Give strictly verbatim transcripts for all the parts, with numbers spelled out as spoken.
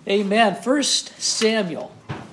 Amen. First Samuel.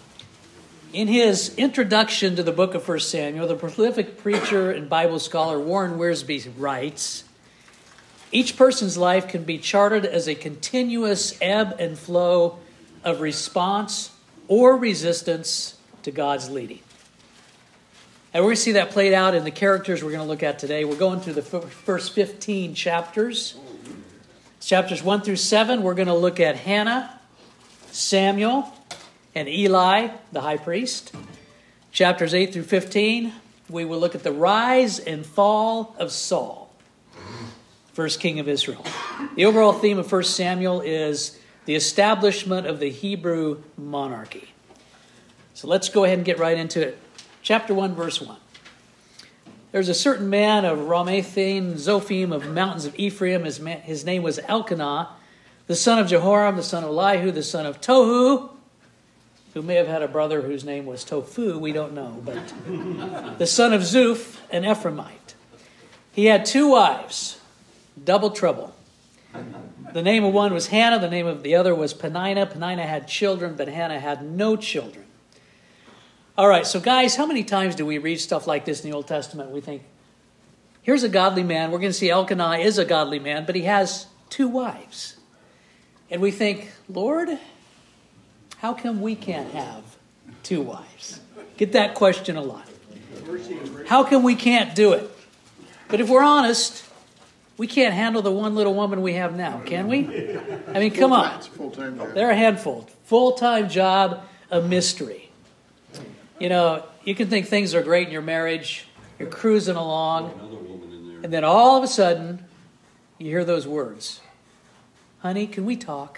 In his introduction to the book of First Samuel, the prolific preacher and Bible scholar Warren Wiersbe writes, each person's life can be charted as a continuous ebb and flow of response or resistance to God's leading. And we're going to see that played out in the characters we're going to look at today. We're going through the first fifteen chapters. Chapters one through seven, we're going to look at Hannah, Samuel, and Eli, the high priest. Chapters eight through fifteen, we will look at the rise and fall of Saul, first king of Israel. The overall theme of First Samuel is the establishment of the Hebrew monarchy. So let's go ahead and get right into it. Chapter one, verse one. There's a certain man of Ramathaim, Zophim, of mountains of Ephraim. His, man, his name was Elkanah, the son of Jehoram, the son of Elihu, the son of Tohu, who may have had a brother whose name was Tofu, we don't know, but the son of Zuph, an Ephraimite. He had two wives, double trouble. The name of one was Hannah, the name of the other was Peninnah. Peninnah had children, but Hannah had no children. All right, so guys, how many times do we read stuff like this in the Old Testament? We think, here's a godly man. We're going to see Elkanah is a godly man, but he has two wives. And we think, Lord, how come we can't have two wives? Get that question a lot. How come we can't do it? But if we're honest, we can't handle the one little woman we have now, can we? I mean, come on. They're a handful. Full-time job, a mystery. You know, you can think things are great in your marriage. You're cruising along. And then all of a sudden, you hear those words. Honey, can we talk?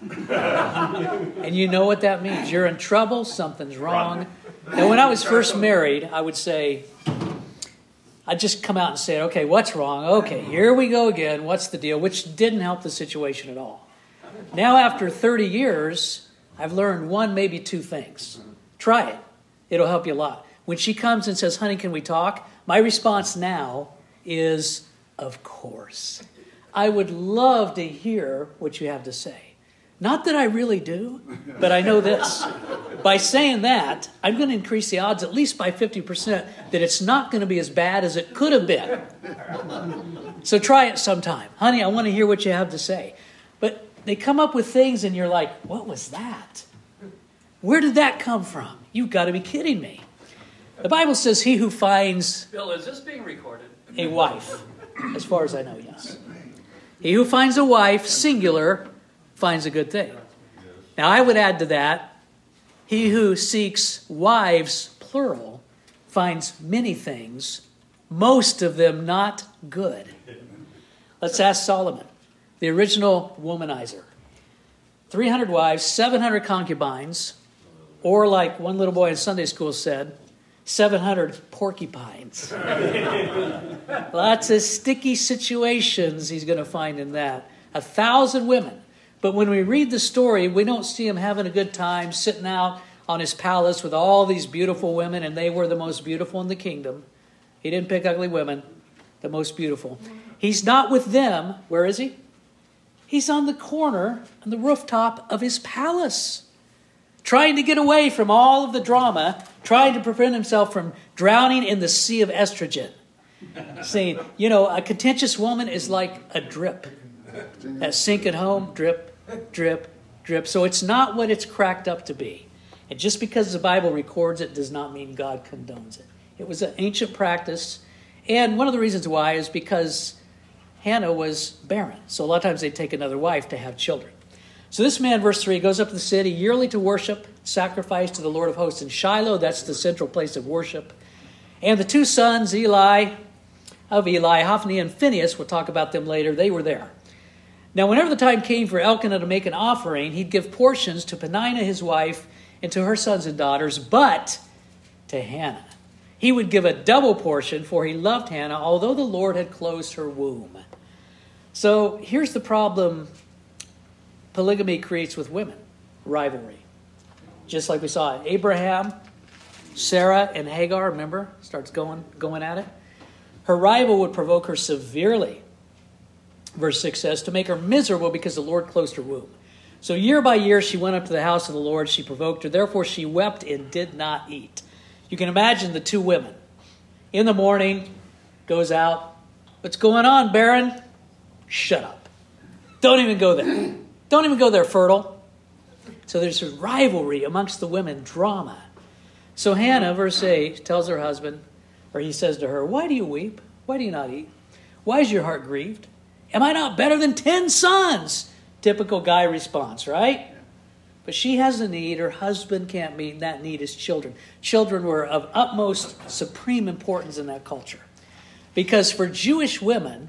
And you know what that means. You're in trouble. Something's wrong. And when I was first married, I would say, I'd just come out and say, okay, what's wrong? Okay, here we go again. What's the deal? Which didn't help the situation at all. Now, after thirty years, I've learned one, maybe two things. Try it. It'll help you a lot. When she comes and says, honey, can we talk? My response now is, of course. I would love to hear what you have to say. Not that I really do, but I know this. By saying that, I'm going to increase the odds at least by fifty percent that it's not going to be as bad as it could have been. So try it sometime. Honey, I want to hear what you have to say. But they come up with things and you're like, what was that? Where did that come from? You've got to be kidding me. The Bible says he who finds... Bill, is this being recorded? A wife. As far as I know, yes. He who finds a wife, singular, finds a good thing. Now, I would add to that, he who seeks wives, plural, finds many things, most of them not good. Let's ask Solomon, the original womanizer. three hundred wives, seven hundred concubines, or like one little boy in Sunday school said, seven hundred porcupines. Lots of sticky situations he's going to find in that. A thousand women. But when we read the story, we don't see him having a good time, sitting out on his palace with all these beautiful women, and they were the most beautiful in the kingdom. He didn't pick ugly women, the most beautiful. He's not with them. Where is he? He's on the corner, on the rooftop of his palace, trying to get away from all of the drama, trying to prevent himself from drowning in the sea of estrogen. Saying, you know, a contentious woman is like a drip. That sink at home, drip, drip, drip. So it's not what it's cracked up to be. And just because the Bible records it does not mean God condones it. It was an ancient practice. And one of the reasons why is because Hannah was barren. So a lot of times they'd take another wife to have children. So this man, verse three, goes up to the city yearly to worship, sacrifice to the Lord of hosts in Shiloh. That's the central place of worship. And the two sons, Eli, of Eli, Hophni and Phinehas, we'll talk about them later, they were there. Now, whenever the time came for Elkanah to make an offering, he'd give portions to Peninnah, his wife, and to her sons and daughters, but to Hannah. He would give a double portion, for he loved Hannah, although the Lord had closed her womb. So here's the problem polygamy creates with women, rivalry. Just like we saw Abraham, Sarah, and Hagar, remember, starts going, going at it. Her rival would provoke her severely. Verse six says, to make her miserable because the Lord closed her womb. So year by year she went up to the house of the Lord. She provoked her. Therefore she wept and did not eat. You can imagine the two women. In the morning, goes out. What's going on, Baron? Shut up. Don't even go there. Don't even go there, fertile. So there's a rivalry amongst the women, drama. So Hannah, verse eight, tells her husband, or he says to her, why do you weep? Why do you not eat? Why is your heart grieved? Am I not better than ten sons? Typical guy response, right? But she has a need her husband can't meet, and that need is children. Children were of utmost supreme importance in that culture. Because for Jewish women,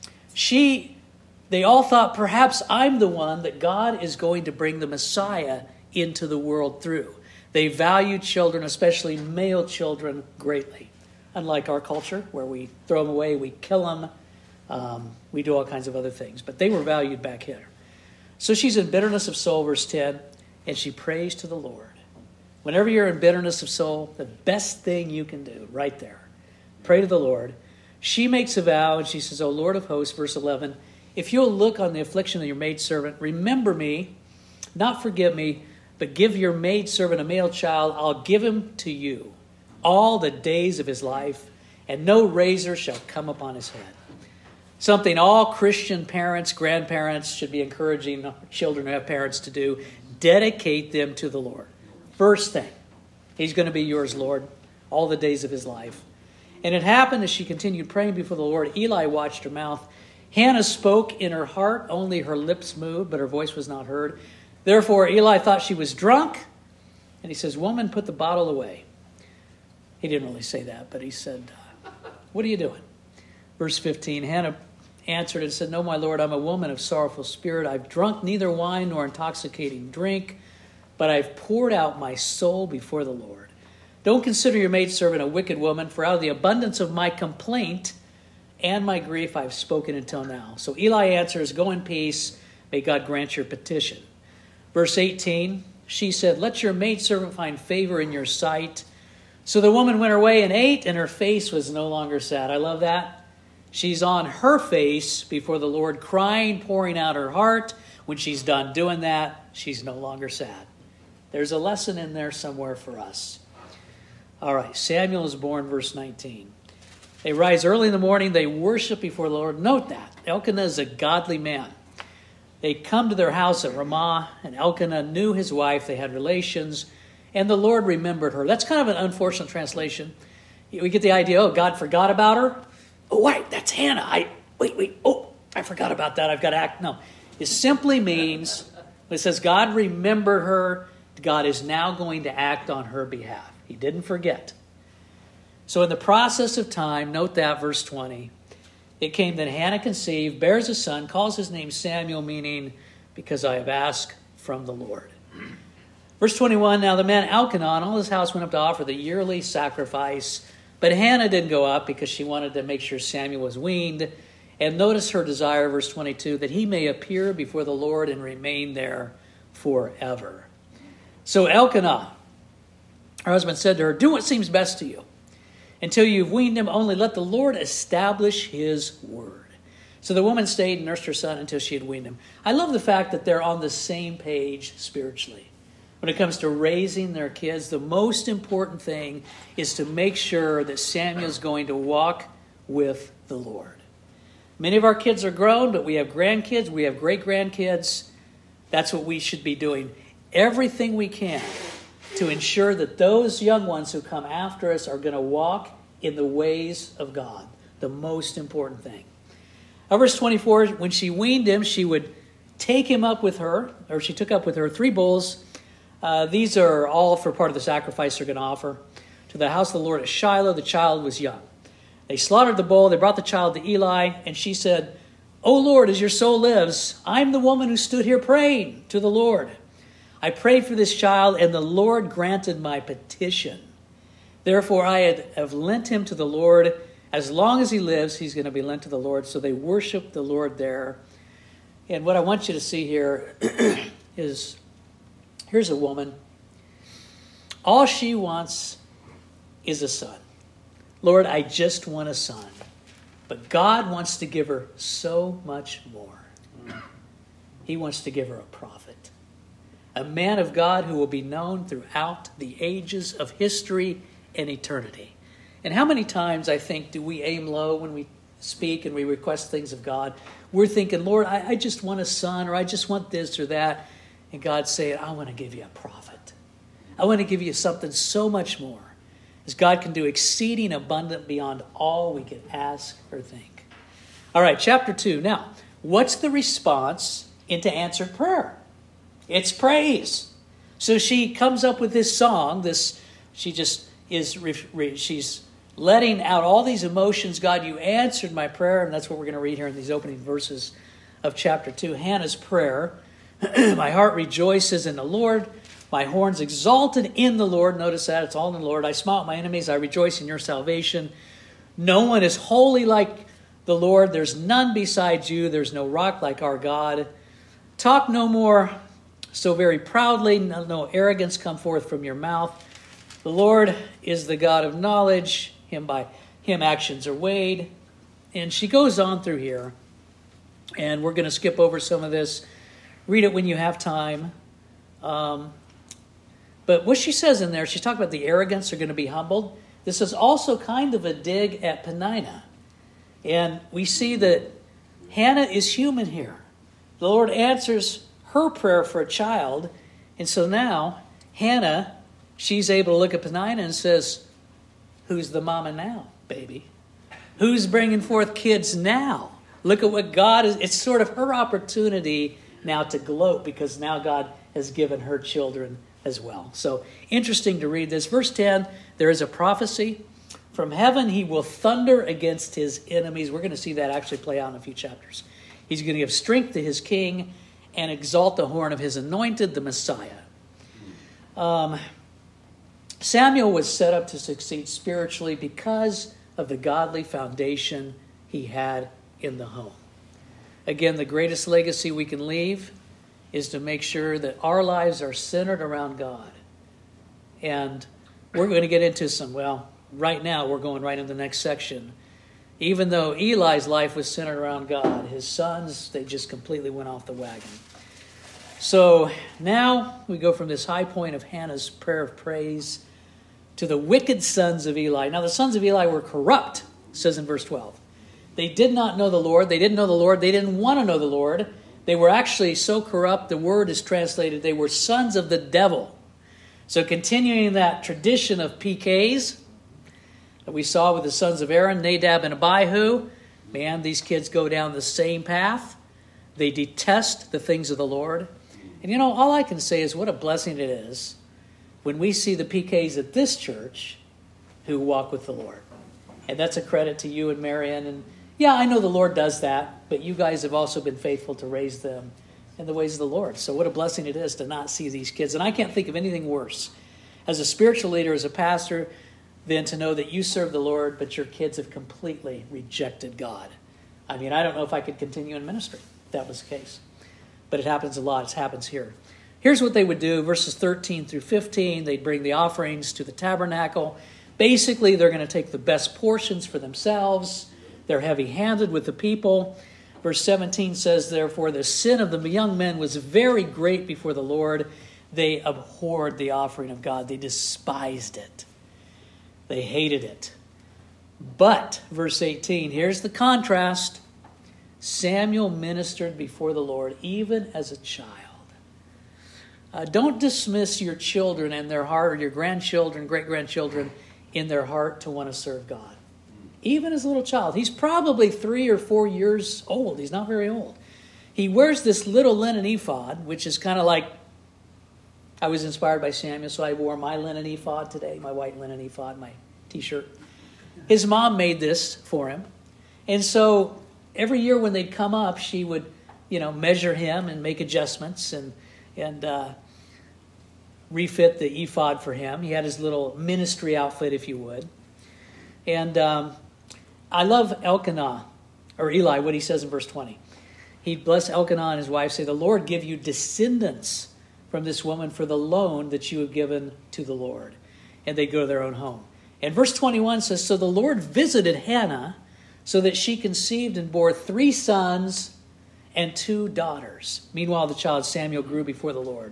she, they all thought, perhaps I'm the one that God is going to bring the Messiah into the world through. They valued children, especially male children, greatly. Unlike our culture, where we throw them away, we kill them, um, we do all kinds of other things. But they were valued back here. So she's in bitterness of soul, verse ten, and she prays to the Lord. Whenever you're in bitterness of soul, the best thing you can do, right there, pray to the Lord. She makes a vow, and she says, O Lord of hosts, verse eleven, if you'll look on the affliction of your maidservant, remember me, not forgive me, but give your maidservant a male child, I'll give him to you all the days of his life, and no razor shall come upon his head. Something all Christian parents, grandparents should be encouraging children who have parents to do. Dedicate them to the Lord. First thing, he's going to be yours, Lord, all the days of his life. And it happened as she continued praying before the Lord, Eli watched her mouth. Hannah spoke in her heart, only her lips moved, but her voice was not heard. Therefore Eli thought she was drunk, and he says, woman, put the bottle away. He didn't really say that, but he said, what are you doing? Verse fifteen, Hannah answered and said, no, my Lord, I'm a woman of sorrowful spirit. I've drunk neither wine nor intoxicating drink, but I've poured out my soul before the Lord. Don't consider your maidservant a wicked woman, for out of the abundance of my complaint and my grief I've spoken until now. So Eli answers, go in peace. May God grant your petition. Verse eighteen, she said, let your maidservant find favor in your sight. So the woman went her way and ate, and her face was no longer sad. I love that. She's on her face before the Lord, crying, pouring out her heart. When she's done doing that, she's no longer sad. There's a lesson in there somewhere for us. All right, Samuel is born, verse nineteen. They rise early in the morning. They worship before the Lord. Note that. Elkanah is a godly man. They come to their house at Ramah, and Elkanah knew his wife. They had relations, and the Lord remembered her. That's kind of an unfortunate translation. We get the idea, oh, God forgot about her. Oh, wait, that's Hannah. I Wait, wait, oh, I forgot about that. I've got to act. No, it simply means, it says God remembered her. God is now going to act on her behalf. He didn't forget. So in the process of time, note that, verse twenty, it came that Hannah conceived, bears a son, calls his name Samuel, meaning, because I have asked from the Lord. Verse twenty-one, now the man Elkanah and all his house went up to offer the yearly sacrifice, but Hannah didn't go up because she wanted to make sure Samuel was weaned. And notice her desire, verse twenty-two, that he may appear before the Lord and remain there forever. So Elkanah, her husband, said to her, do what seems best to you. Until you've weaned him, only let the Lord establish his word. So the woman stayed and nursed her son until she had weaned him. I love the fact that they're on the same page spiritually. When it comes to raising their kids, the most important thing is to make sure that Samuel's going to walk with the Lord. Many of our kids are grown, but we have grandkids, we have great-grandkids. That's what we should be doing. Everything we can to ensure that those young ones who come after us are going to walk in the ways of God. The most important thing. Now, verse twenty-four, when she weaned him, she would take him up with her, or she took up with her three bulls. Uh, these are all for part of the sacrifice they're going to offer. To the house of the Lord at Shiloh, the child was young. They slaughtered the bull, they brought the child to Eli, and she said, O Lord, as your soul lives, I'm the woman who stood here praying to the Lord. I prayed for this child, and the Lord granted my petition. Therefore, I have lent him to the Lord. As long as he lives, he's going to be lent to the Lord. So they worship the Lord there. And what I want you to see here is, here's a woman. All she wants is a son. Lord, I just want a son. But God wants to give her so much more. He wants to give her a prophet. a man of God who will be known throughout the ages of history and eternity. And how many times, I think, do we aim low when we speak and we request things of God? We're thinking, Lord, I, I just want a son, or I just want this or that. And God's saying, I want to give you a prophet. I want to give you something so much more. As God can do exceeding abundant beyond all we can ask or think. All right, chapter two. Now, what's the response into answered prayer? It's praise. So she comes up with this song. This, she just is, she's letting out all these emotions. God, you answered my prayer. And that's what we're going to read here in these opening verses of chapter two. Hannah's prayer. My heart rejoices in the Lord. My horns exalted in the Lord. Notice that, it's all in the Lord. I smile at my enemies. I rejoice in your salvation. No one is holy like the Lord. There's none besides you. There's no rock like our God. Talk no more so very proudly. No, no arrogance come forth from your mouth. The Lord is the God of knowledge. Him by him actions are weighed. And she goes on through here. And we're going to skip over some of this. Read it when you have time. Um... But what she says in there, she's talking about the arrogance are going to be humbled. This is also kind of a dig at Peninnah. And we see that Hannah is human here. The Lord answers her prayer for a child. And so now, Hannah, she's able to look at Peninnah and says, who's the mama now, baby? Who's bringing forth kids now? Look at what God is. It's sort of her opportunity now to gloat because now God has given her children as well. So interesting to read this. Verse ten, there is a prophecy. From heaven he will thunder against his enemies. We're going to see that actually play out in a few chapters. He's going to give strength to his king and exalt the horn of his anointed, the Messiah. Um, Samuel was set up to succeed spiritually because of the godly foundation he had in the home. Again, the greatest legacy we can leave is to make sure that our lives are centered around God. And we're going to get into some, well, right now we're going right into the next section. Even though Eli's life was centered around God, his sons, they just completely went off the wagon. So now we go from this high point of Hannah's prayer of praise to the wicked sons of Eli. Now the sons of Eli were corrupt, it says in verse twelve. They did not know the Lord. They didn't know the Lord. They didn't want to know the Lord. They were actually so corrupt, the word is translated, they were sons of the devil. So continuing that tradition of P Ks that we saw with the sons of Aaron, Nadab and Abihu, man, these kids go down the same path. They detest the things of the Lord. And you know, all I can say is what a blessing it is when we see the P Ks at this church who walk with the Lord. And that's a credit to you and Marion. And yeah, I know the Lord does that, but you guys have also been faithful to raise them in the ways of the Lord. So what a blessing it is to not see these kids. And I can't think of anything worse as a spiritual leader, as a pastor, than to know that you serve the Lord, but your kids have completely rejected God. I mean, I don't know if I could continue in ministry if that was the case. But it happens a lot. It happens here. Here's what they would do, verses thirteen through fifteen. They'd bring the offerings to the tabernacle. Basically, they're going to take the best portions for themselves. They're heavy-handed with the people. Verse seventeen says, therefore, the sin of the young men was very great before the Lord. They abhorred the offering of God. They despised it. They hated it. But, verse eighteen, here's the contrast. Samuel ministered before the Lord even as a child. Uh, don't dismiss your children and their heart, or your grandchildren, great-grandchildren, in their heart to want to serve God. Even as a little child. He's probably three or four years old. He's not very old. He wears this little linen ephod, which is kind of like, I was inspired by Samuel, so I wore my linen ephod today, my white linen ephod, my t-shirt. His mom made this for him. And so every year when they'd come up, she would, you know, measure him and make adjustments and and uh, refit the ephod for him. He had his little ministry outfit, if you would. And um, I love Elkanah, or Eli, what he says in verse twenty. He blessed Elkanah and his wife, say, the Lord give you descendants from this woman for the loan that you have given to the Lord. And they go to their own home. And verse twenty-one says, so the Lord visited Hannah so that she conceived and bore three sons and two daughters. Meanwhile, the child Samuel grew before the Lord.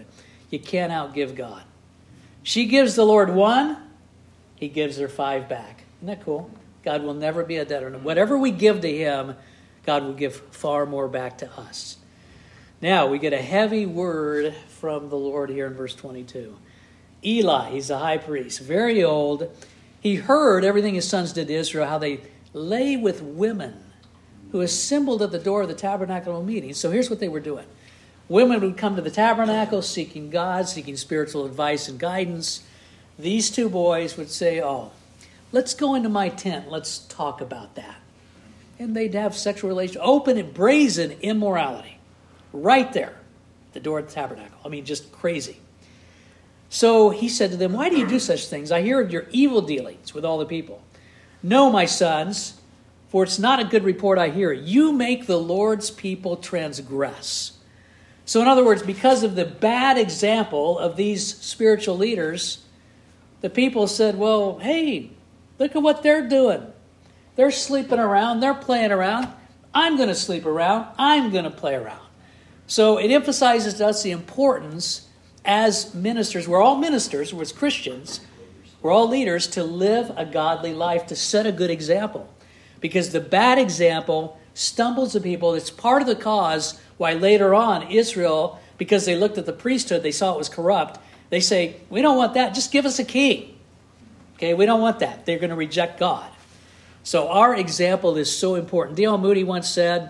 You can't outgive God. She gives the Lord one, he gives her five back. Isn't that cool? God will never be a debtor. Whatever we give to him, God will give far more back to us. Now, we get a heavy word from the Lord here in verse twenty-two. Eli, he's the high priest, very old. He heard everything his sons did to Israel, how they lay with women who assembled at the door of the tabernacle meeting. So here's what they were doing. Women would come to the tabernacle seeking God, seeking spiritual advice and guidance. These two boys would say, oh, let's go into my tent. Let's talk about that. And they'd have sexual relations, open and brazen immorality, right there at the door of the tabernacle. I mean, just crazy. So he said to them, why do you do such things? I hear of your evil dealings with all the people. No, my sons, for it's not a good report I hear. You make the Lord's people transgress. So in other words, because of the bad example of these spiritual leaders, the people said, well, hey, look at what they're doing. They're sleeping around. They're playing around. I'm going to sleep around. I'm going to play around. So it emphasizes to us the importance as ministers. We're all ministers. We're Christians. We're all leaders to live a godly life, to set a good example. Because the bad example stumbles the people. It's part of the cause why later on Israel, because they looked at the priesthood, they saw it was corrupt. They say, we don't want that. Just give us a king. Okay, we don't want that. They're going to reject God. So our example is so important. D L Moody once said,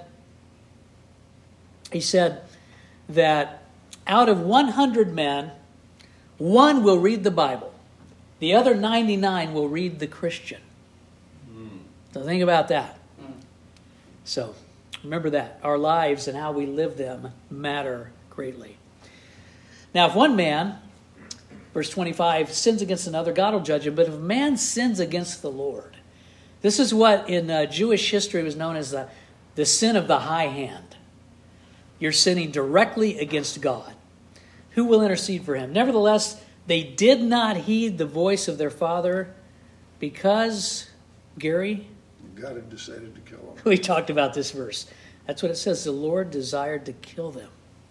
he said that out of one hundred men, one will read the Bible. The other ninety-nine will read the Christian. Mm. So think about that. Mm. So remember that. Our lives and how we live them matter greatly. Now, if one man, verse twenty-five, sins against another, God will judge him. But if a man sins against the Lord, this is what in uh, Jewish history was known as the, the sin of the high hand. You're sinning directly against God. Who will intercede for him? Nevertheless, they did not heed the voice of their father because, Gary? God had decided to kill them. We talked about this verse. That's what it says. The Lord desired to kill them.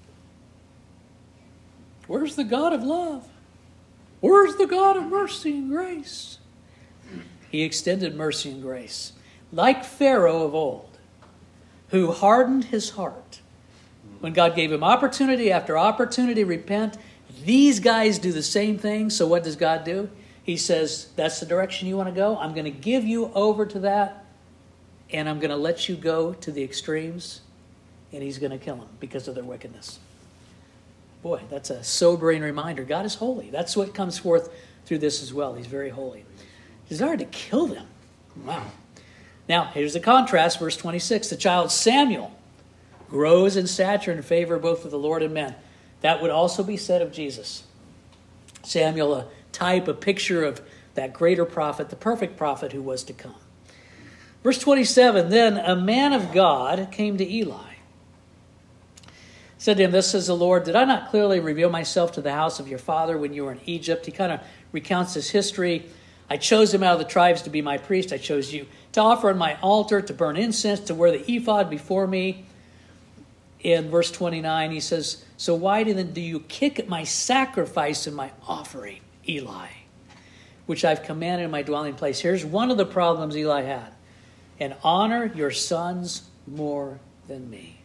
Where's the God of love? Where's the God of mercy and grace? He extended mercy and grace. Like Pharaoh of old, who hardened his heart. When God gave him opportunity after opportunity to repent, these guys do the same thing. So what does God do? He says, that's the direction you want to go. I'm going to give you over to that. And I'm going to let you go to the extremes. And he's going to kill them because of their wickedness. Boy, that's a sobering reminder. God is holy. That's what comes forth through this as well. He's very holy. He desired to kill them. Wow. Now, here's the contrast. Verse twenty-six. The child Samuel grows in stature and favor both of the Lord and men. That would also be said of Jesus. Samuel, a type, a picture of that greater prophet, the perfect prophet who was to come. Verse twenty-seven, then a man of God came to Eli. Said to him, thus says the Lord, did I not clearly reveal myself to the house of your father when you were in Egypt? He kind of recounts his history. I chose him out of the tribes to be my priest. I chose you to offer on my altar, to burn incense, to wear the ephod before me. In verse twenty-nine, he says, so why then do you kick at my sacrifice and my offering, Eli, which I've commanded in my dwelling place? Here's one of the problems Eli had. And honor your sons more than me.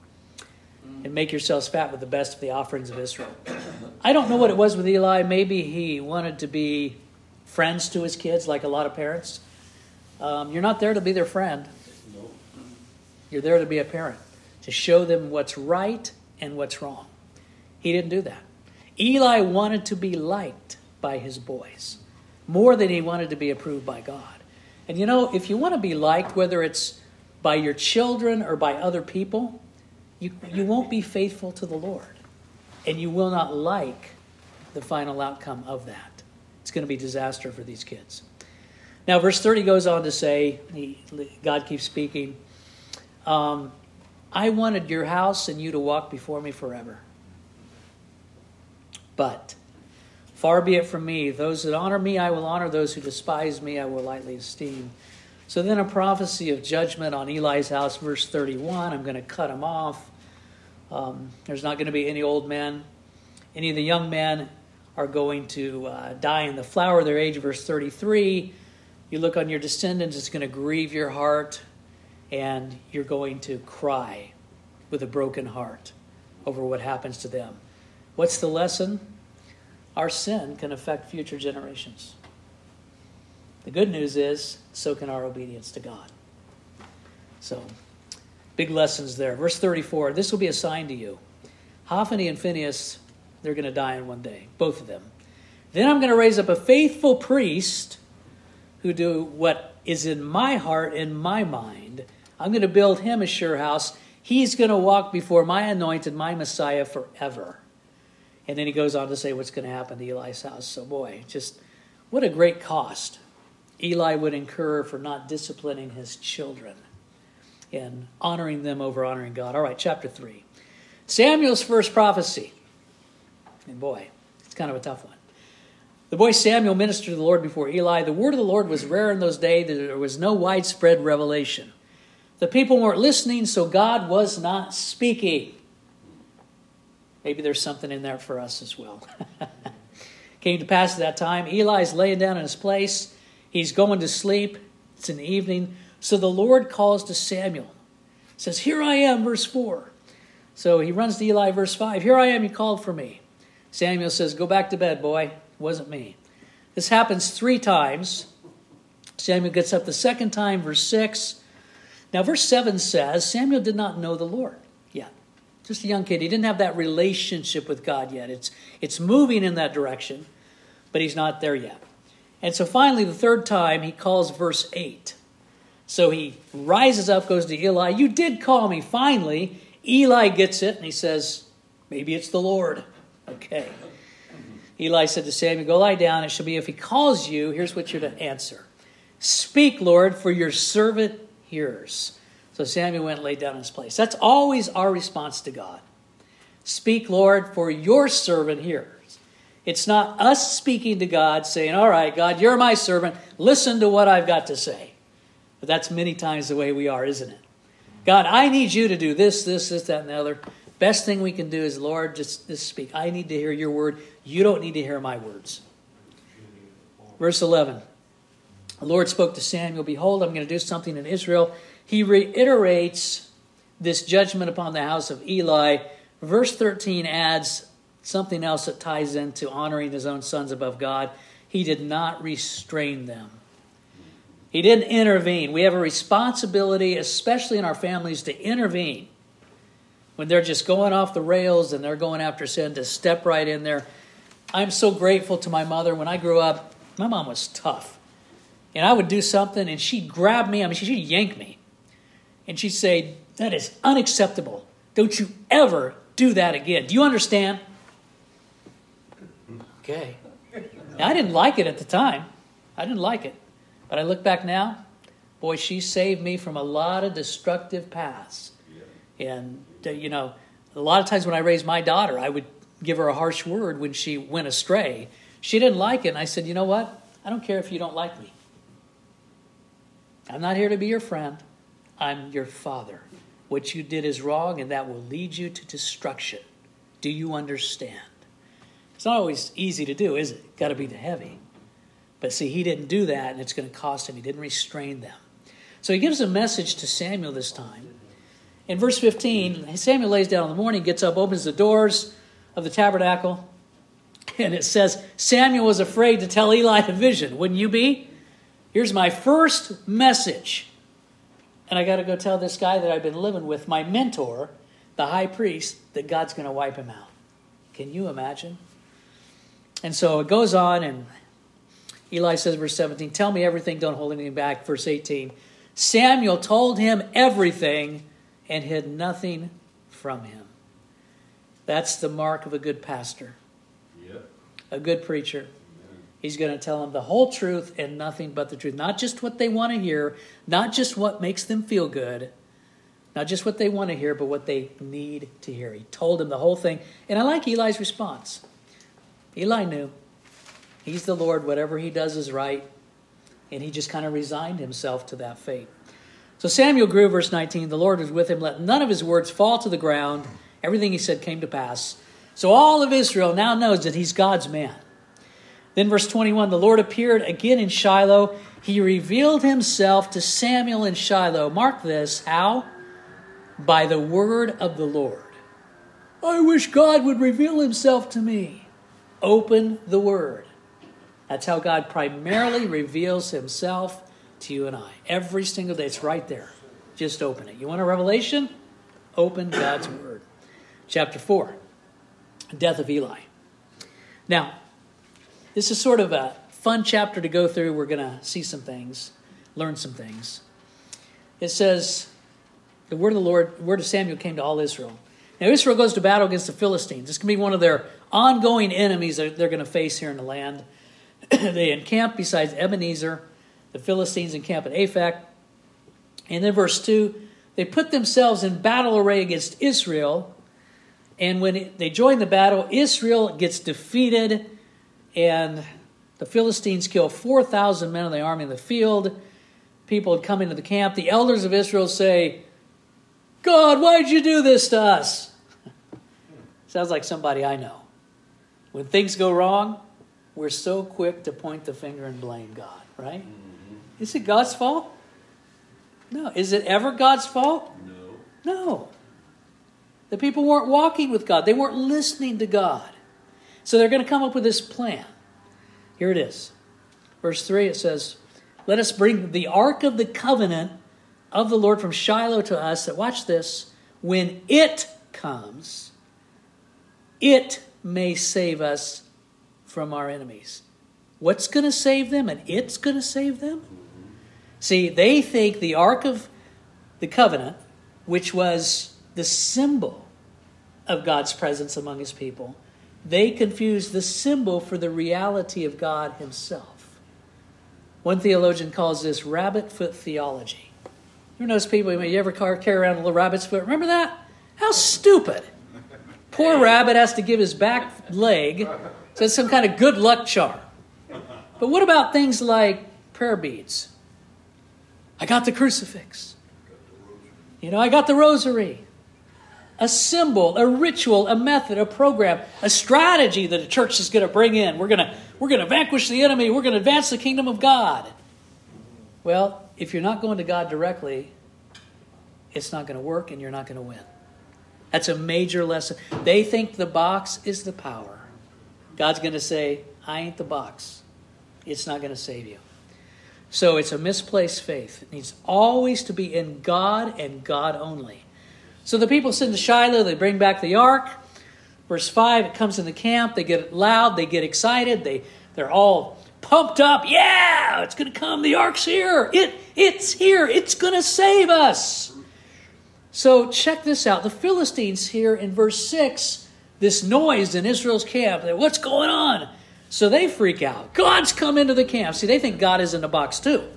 And make yourselves fat with the best of the offerings of Israel. I don't know what it was with Eli. Maybe he wanted to be friends to his kids, like a lot of parents. Um, you're not there to be their friend. You're there to be a parent, to show them what's right and what's wrong. He didn't do that. Eli wanted to be liked by his boys more than he wanted to be approved by God. And you know, if you want to be liked, whether it's by your children or by other people, you, you won't be faithful to the Lord. And you will not like the final outcome of that. It's going to be disaster for these kids. Now, verse thirty goes on to say, he, God keeps speaking, um, I wanted your house and you to walk before me forever. But far be it from me. Those that honor me, I will honor. Those who despise me, I will lightly esteem. So then a prophecy of judgment on Eli's house, verse thirty-one. I'm going to cut him off. Um, there's not going to be any old men Any of the young men are going to uh, die in the flower of their age, verse thirty-three. You look on your descendants, it's going to grieve your heart, and you're going to cry with a broken heart over what happens to them. What's the lesson? Our sin can affect future generations. The good news is, so can our obedience to God. So, big lessons there. Verse thirty-four, this will be a sign to you. Hophni and Phinehas, they're going to die in one day, both of them. Then I'm going to raise up a faithful priest who do what is in my heart, in my mind. I'm going to build him a sure house. He's going to walk before my anointed, my Messiah forever. And then he goes on to say what's going to happen to Eli's house. So boy, just what a great cost Eli would incur for not disciplining his children and honoring them over honoring God. All right, chapter three. Samuel's first prophecy. And boy, it's kind of a tough one. The boy Samuel ministered to the Lord before Eli. The word of the Lord was rare in those days. There was no widespread revelation. The people weren't listening, so God was not speaking. Maybe there's something in there for us as well. Came to pass at that time, Eli's laying down in his place. He's going to sleep. It's in the evening. So the Lord calls to Samuel. Says, here I am, verse four. So he runs to Eli, verse five. Here I am, you called for me. Samuel says, go back to bed, boy. It wasn't me. This happens three times. Samuel gets up the second time, verse six. Now, verse seven says, Samuel did not know the Lord yet. Just a young kid. He didn't have that relationship with God yet. It's, it's moving in that direction, but he's not there yet. And so finally, the third time, he calls verse eight. So he rises up, goes to Eli. You did call me. Finally, Eli gets it, and he says, maybe it's the Lord. Okay. Eli said to Samuel, go lie down. It shall be if he calls you, here's what you're to answer. Speak, Lord, for your servant hears. So Samuel went and laid down in his place. That's always our response to God. Speak, Lord, for your servant hears. It's not us speaking to God saying, all right, God, you're my servant. Listen to what I've got to say. But that's many times the way we are, isn't it? God, I need you to do this, this, this, that, and the other. Best thing we can do is, Lord, just, just speak. I need to hear your word. You don't need to hear my words. Verse eleven. The Lord spoke to Samuel, behold, I'm going to do something in Israel. He reiterates this judgment upon the house of Eli. Verse thirteen adds something else that ties into honoring his own sons above God. He did not restrain them. He didn't intervene. We have a responsibility, especially in our families, to intervene. When they're just going off the rails and they're going after sin, to step right in there. I'm so grateful to my mother. When I grew up, my mom was tough. And I would do something and she'd grab me. I mean, she'd yank me. And she'd say, that is unacceptable. Don't you ever do that again. Do you understand? Okay. Now, I didn't like it at the time. I didn't like it. But I look back now, boy, she saved me from a lot of destructive paths. Yeah. And, uh, you know, a lot of times when I raised my daughter, I would give her a harsh word when she went astray. She didn't like it. And I said, you know what? I don't care if you don't like me. I'm not here to be your friend. I'm your father. What you did is wrong, and that will lead you to destruction. Do you understand? It's not always easy to do, is it? Got to be the heavy. But see, he didn't do that, and it's going to cost him. He didn't restrain them. So he gives a message to Samuel this time. In verse fifteen, Samuel lays down in the morning, gets up, opens the doors of the tabernacle, and it says, Samuel was afraid to tell Eli the vision. Wouldn't you be? Here's my first message. And I got to go tell this guy that I've been living with, my mentor, the high priest, that God's going to wipe him out. Can you imagine? And so it goes on, and Eli says, verse seventeen, tell me everything, don't hold anything back. Verse eighteen, Samuel told him everything and hid nothing from him. That's the mark of a good pastor. Yep. A good preacher. Amen. He's going to tell them the whole truth and nothing but the truth. Not just what they want to hear, not just what makes them feel good, not just what they want to hear, but what they need to hear. He told him the whole thing. And I like Eli's response. Eli knew. He's the Lord. Whatever he does is right. And he just kind of resigned himself to that fate. So Samuel grew, verse nineteen. The Lord was with him. Let none of his words fall to the ground. Everything he said came to pass. So all of Israel now knows that he's God's man. Then verse twenty-one, the Lord appeared again in Shiloh. He revealed himself to Samuel in Shiloh. Mark this, how? By the word of the Lord. I wish God would reveal himself to me. Open the word. That's how God primarily reveals himself to you and I. Every single day. It's right there. Just open it. You want a revelation? Open God's word. Chapter four. Death of Eli. Now, this is sort of a fun chapter to go through. We're going to see some things, learn some things. It says, the word of the Lord, the word of Samuel came to all Israel. Now, Israel goes to battle against the Philistines. This can be one of their ongoing enemies that they're going to face here in the land. They encamp beside Ebenezer. The Philistines encamp at Aphek. And then verse two, they put themselves in battle array against Israel. And when they join the battle, Israel gets defeated. And the Philistines kill four thousand men of the army in the field. People had come into the camp. The elders of Israel say, God, why did you do this to us? Sounds like somebody I know. When things go wrong, we're so quick to point the finger and blame God, right? Mm-hmm. Is it God's fault? No. Is it ever God's fault? No. No. The people weren't walking with God. They weren't listening to God. So they're going to come up with this plan. Here it is. Verse three, it says, let us bring the ark of the covenant of the Lord from Shiloh to us. That, watch this, when it comes, it may save us from our enemies. What's going to save them? And it's going to save them? See, they think the Ark of the Covenant, which was the symbol of God's presence among his people, they confuse the symbol for the reality of God himself. One theologian calls this rabbit foot theology. You ever notice people, you ever carry around a little rabbit's foot? Remember that? How stupid. Poor rabbit has to give his back leg. So it's some kind of good luck charm. But what about things like prayer beads? I got the crucifix. You know, I got the rosary. A symbol, a ritual, a method, a program, a strategy that a church is going to bring in. We're going to, we're going to vanquish the enemy. We're going to advance the kingdom of God. Well, if you're not going to God directly, it's not going to work and you're not going to win. That's a major lesson. They think the box is the power. God's going to say, I ain't the box. It's not going to save you. So it's a misplaced faith. It needs always to be in God and God only. So the people send to Shiloh. They bring back the ark. Verse five, it comes in the camp. They get loud. They get excited. They, they're all pumped up. Yeah, it's going to come. The ark's here. It, it's here. It's going to save us. So check this out. The Philistines hear in verse six this noise in Israel's camp. What's going on? So they freak out. God's come into the camp. See, they think God is in the box too.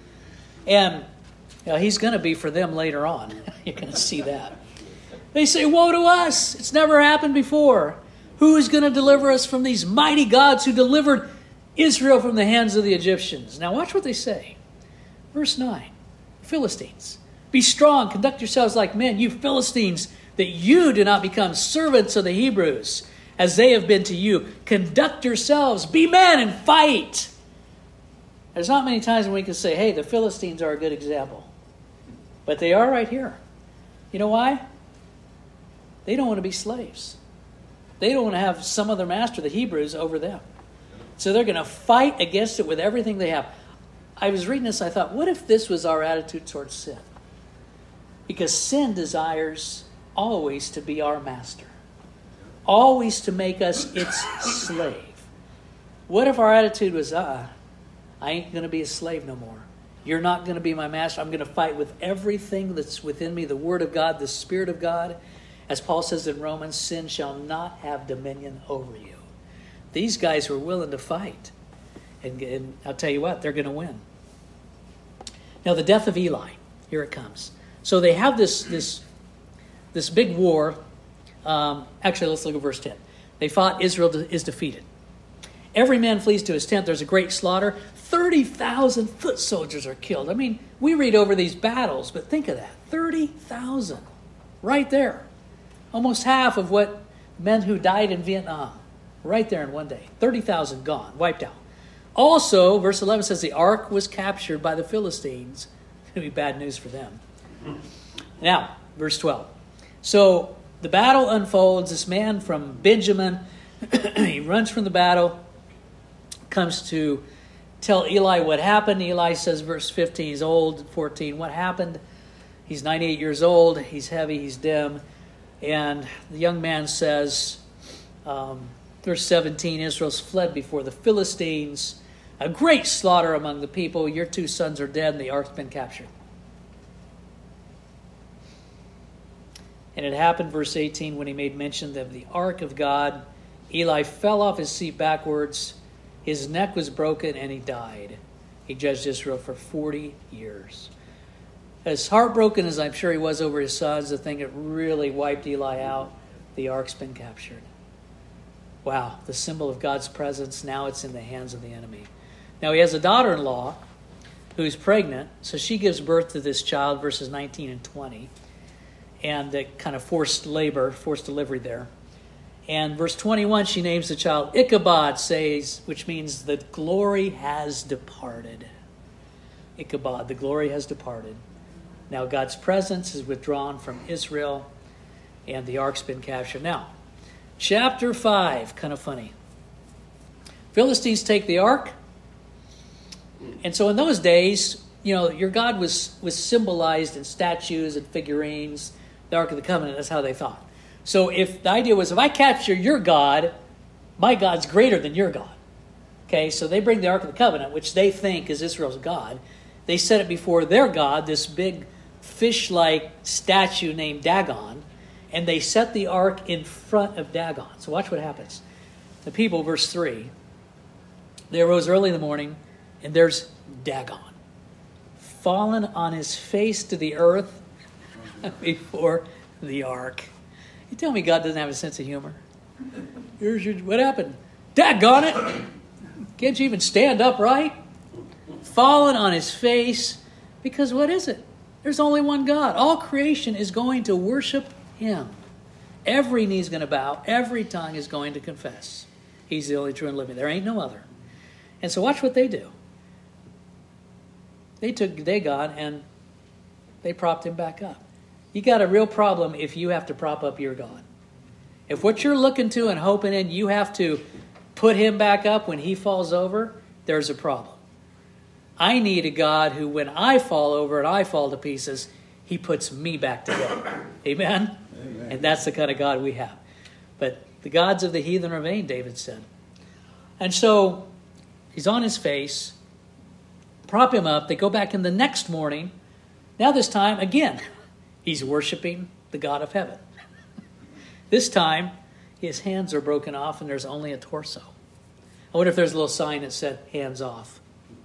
And you know, he's going to be for them later on. You're going to see that. They say, woe to us. It's never happened before. Who is going to deliver us from these mighty gods who delivered Israel from the hands of the Egyptians? Now watch what they say. Verse nine. Philistines. Be strong. Conduct yourselves like men, you Philistines, that you do not become servants of the Hebrews, as they have been to you. Conduct yourselves. Be men and fight. There's not many times when we can say, hey, the Philistines are a good example. But they are right here. You know why? They don't want to be slaves. They don't want to have some other master, the Hebrews, over them. So they're going to fight against it with everything they have. I was reading this, I thought, what if this was our attitude towards sin? Because sin desires always to be our master. Always to make us its slave. What if our attitude was, uh, I ain't going to be a slave no more. You're not going to be my master. I'm going to fight with everything that's within me, the Word of God, the Spirit of God. As Paul says in Romans, sin shall not have dominion over you. These guys were willing to fight. And, and I'll tell you what, they're going to win. Now, the death of Eli. Here it comes. So they have this, this, this big war. Um, actually, let's look at verse ten. They fought. Israel is defeated. Every man flees to his tent. There's a great slaughter. thirty thousand foot soldiers are killed. I mean, we read over these battles, but think of that. thirty thousand. Right there. Almost half of what men who died in Vietnam, right there in one day. thirty thousand gone, wiped out. Also, verse eleven says the ark was captured by the Philistines. It's going to be bad news for them. Now, verse twelve. So the battle unfolds. This man from Benjamin, he runs from the battle, comes to tell Eli what happened. Eli says, verse fifteen, he's old. fourteen, what happened? He's ninety-eight years old. He's heavy. He's dim. And the young man says, um, verse seventeen, Israel's fled before the Philistines. A great slaughter among the people. Your two sons are dead and the ark's been captured. And it happened, verse eighteen, when he made mention of the ark of God, Eli fell off his seat backwards. His neck was broken and he died. He judged Israel for forty years. As heartbroken as I'm sure he was over his sons, the thing that really wiped Eli out, the ark's been captured. Wow, the symbol of God's presence, now it's in the hands of the enemy. Now he has a daughter-in-law who's pregnant, so she gives birth to this child, verses nineteen and twenty. And that kind of forced labor, forced delivery there. And verse twenty-one, she names the child Ichabod, says, which means the glory has departed. Ichabod, the glory has departed. Now God's presence is withdrawn from Israel, and the ark's been captured. Now, chapter five, kind of funny. Philistines take the ark. And so in those days, you know, your God was, was symbolized in statues and figurines. The Ark of the Covenant, that's how they thought. So if the idea was, if I capture your God, my God's greater than your God. Okay, so they bring the Ark of the Covenant, which they think is Israel's God. They set it before their God, this big fish-like statue named Dagon, and they set the ark in front of Dagon. So watch what happens. The people, verse three, they arose early in the morning, and there's Dagon, fallen on his face to the earth before the ark. You tell me God doesn't have a sense of humor? Here's your, what happened? Daggone it! Can't you even stand upright? Fallen on his face, because what is it? There's only one God. All creation is going to worship him. Every knee is going to bow. Every tongue is going to confess. He's the only true and living. There ain't no other. And so watch what they do. They took Dagon and they propped him back up. You got a real problem if you have to prop up your God. If what you're looking to and hoping in, you have to put him back up when he falls over, there's a problem. I need a God who, when I fall over and I fall to pieces, he puts me back together. Amen? Amen? And that's the kind of God we have. But the gods of the heathen are vain, David said. And so he's on his face. Prop him up. They go back in the next morning. Now this time, again, he's worshiping the God of heaven. This time, his hands are broken off and there's only a torso. I wonder if there's a little sign that said, hands off.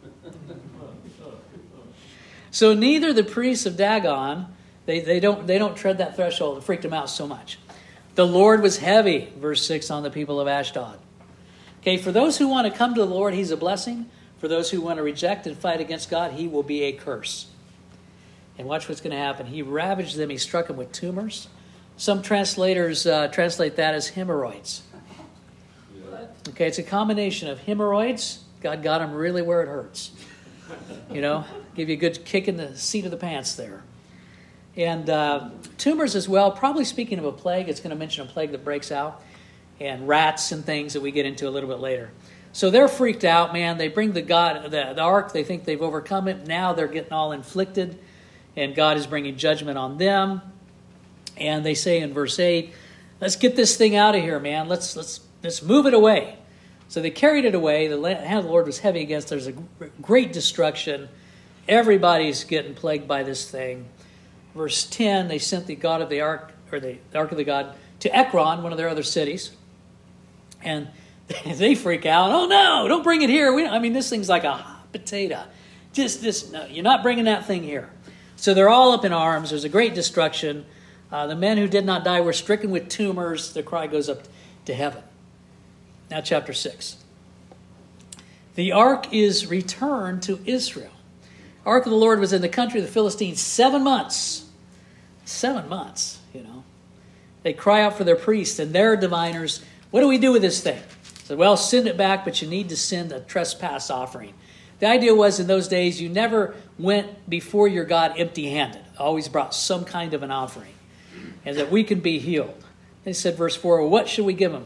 So neither the priests of Dagon, they, they don't they don't tread that threshold. It freaked them out so much. The Lord was heavy, verse six, on the people of Ashdod. Okay, for those who want to come to the Lord, he's a blessing. For those who want to reject and fight against God, he will be a curse. And watch what's going to happen. He ravaged them. He struck them with tumors. Some translators uh, translate that as hemorrhoids. Okay, it's a combination of hemorrhoids. God got them really where it hurts. You know, give you a good kick in the seat of the pants there. And uh, tumors as well. Probably speaking of a plague, it's going to mention a plague that breaks out. And rats and things that we get into a little bit later. So they're freaked out, man. They bring the God, the, the ark. They think they've overcome it. Now they're getting all inflicted. And God is bringing judgment on them. And they say in verse eight, let's get this thing out of here, man. Let's let's let's move it away. So they carried it away. The hand of the Lord was heavy against. There's a great destruction. Everybody's getting plagued by this thing. Verse ten, they sent the God of the ark, or the, the ark of the God, to Ekron, one of their other cities. And they freak out. Oh no, don't bring it here. We, I mean, this thing's like a hot potato. Just this, no, you're not bringing that thing here. So they're all up in arms. There's a great destruction. Uh, the men who did not die were stricken with tumors. The cry goes up to heaven. Now chapter six. The ark is returned to Israel. Ark of the Lord was in the country of the Philistines seven months. Seven months, you know. They cry out for their priests and their diviners. What do we do with this thing? They said, well, send it back, but you need to send a trespass offering. The idea was in those days, you never went before your God empty-handed. Always brought some kind of an offering, and that we can be healed. They said, verse four, well, what should we give them?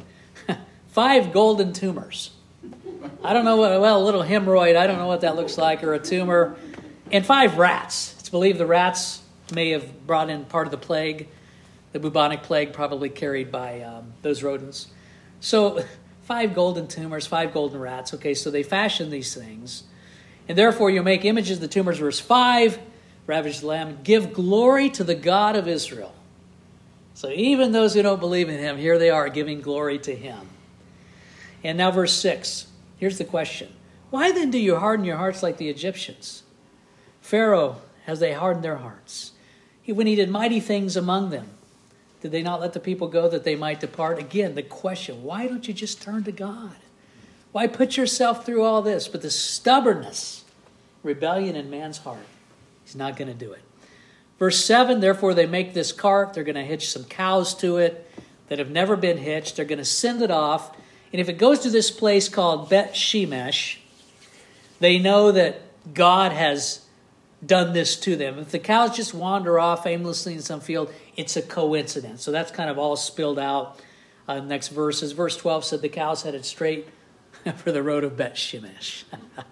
Five golden tumors. I don't know what, well, a little hemorrhoid, I don't know what that looks like, or a tumor. And five rats. It's believed the rats may have brought in part of the plague, the bubonic plague probably carried by um, those rodents. So five golden tumors, five golden rats. Okay, so they fashioned these things. And therefore you make images of the tumors, verse five, ravage the lamb, give glory to the God of Israel. So even those who don't believe in him, here they are giving glory to him. And now verse six, here's the question. Why then do you harden your hearts like the Egyptians? Pharaoh, as they hardened their hearts, he, when he did mighty things among them, did they not let the people go that they might depart? Again, the question, why don't you just turn to God? Why put yourself through all this? But the stubbornness, rebellion in man's heart, he's not going to do it. Verse seven, therefore they make this cart. They're going to hitch some cows to it that have never been hitched. They're going to send it off. And if it goes to this place called Bet Shemesh, they know that God has done this to them. If the cows just wander off aimlessly in some field, it's a coincidence. So that's kind of all spilled out. Uh, next verses. Verse twelve said the cows headed straight for the road of Bet Shemesh.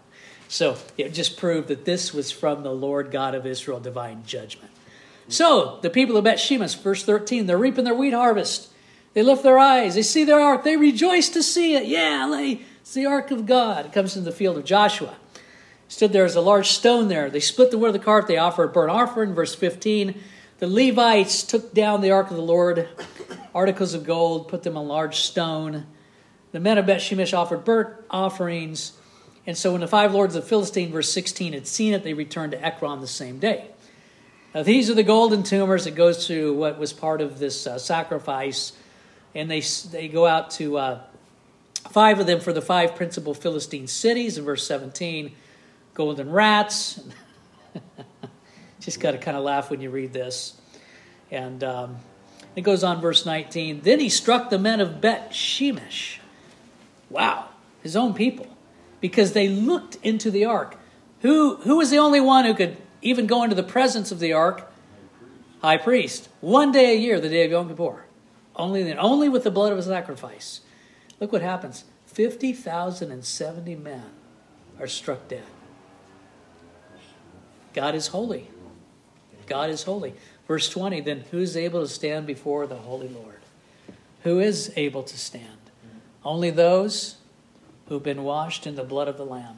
So it just proved that this was from the Lord God of Israel, divine judgment. So the people of Bet Shemesh, verse thirteen, they're reaping their wheat harvest. They lift their eyes. They see their ark. They rejoice to see it. Yeah, it's the ark of God. It comes into the field of Joshua. Stood there as a large stone there. They split the wood of the cart. They offered a burnt offering. Verse fifteen, the Levites took down the ark of the Lord, articles of gold, put them on a large stone. The men of Bet Shemesh offered burnt offerings. And so when the five lords of Philistine, verse sixteen, had seen it, they returned to Ekron the same day. Now these are the golden tumors that goes to what was part of this uh, sacrifice. And they they go out to uh, five of them for the five principal Philistine cities. In verse seventeen, golden rats. Just got to kind of laugh when you read this. And um, it goes on, verse nineteen. Then he struck the men of Bet Shemesh. Wow, his own people. Because they looked into the ark. Who, who was the only one who could even go into the presence of the ark? High priest. One day a year, the day of Yom Kippur. Only then, only with the blood of a sacrifice. Look what happens. fifty thousand seventy men are struck dead. God is holy. God is holy. Verse twenty, then who's able to stand before the Holy Lord? Who is able to stand? Only those who've been washed in the blood of the Lamb.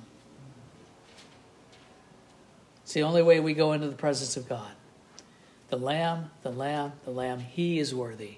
It's the only way we go into the presence of God. The Lamb, the Lamb, the Lamb, He is worthy.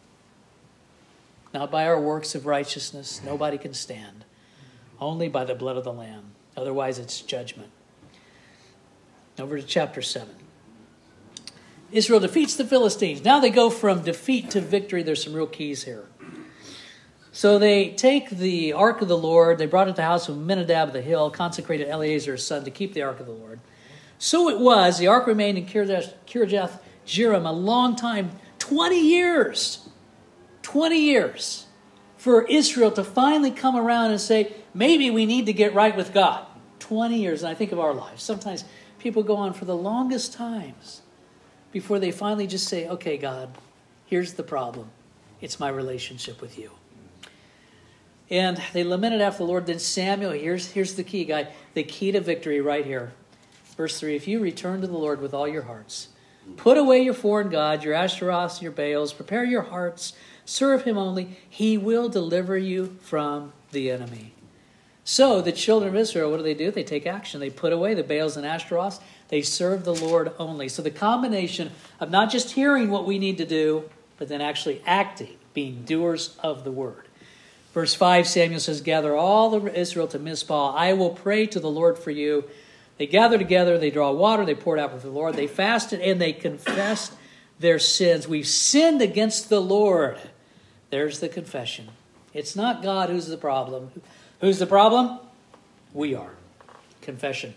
Not by our works of righteousness, nobody can stand. Only by the blood of the Lamb. Otherwise, it's judgment. Over to chapter seven. Israel defeats the Philistines. Now they go from defeat to victory. There's some real keys here. So they take the ark of the Lord. They brought it to the house of Abinadab the hill, consecrated Eleazar his son to keep the ark of the Lord. So it was, the ark remained in Kirjath Jearim a long time, twenty years. twenty years for Israel to finally come around and say, maybe we need to get right with God. twenty years, and I think of our lives. Sometimes people go on for the longest times before they finally just say, okay, God, here's the problem. It's my relationship with you. And they lamented after the Lord. Then Samuel, here's, here's the key, guy. The key to victory right here. Verse three, if you return to the Lord with all your hearts, put away your foreign gods, your Ashtaroths, your Baals, prepare your hearts, serve him only, he will deliver you from the enemy. So the children of Israel, what do they do? They take action. They put away the Baals and Ashtaroths. They serve the Lord only. So the combination of not just hearing what we need to do, but then actually acting, being doers of the word. Verse five, Samuel says, gather all the Israel to Mizpah. I will pray to the Lord for you. They gather together. They draw water. They pour it out for the Lord. They fasted and they confessed their sins. We've sinned against the Lord. There's the confession. It's not God who's the problem. Who's the problem? We are. Confession.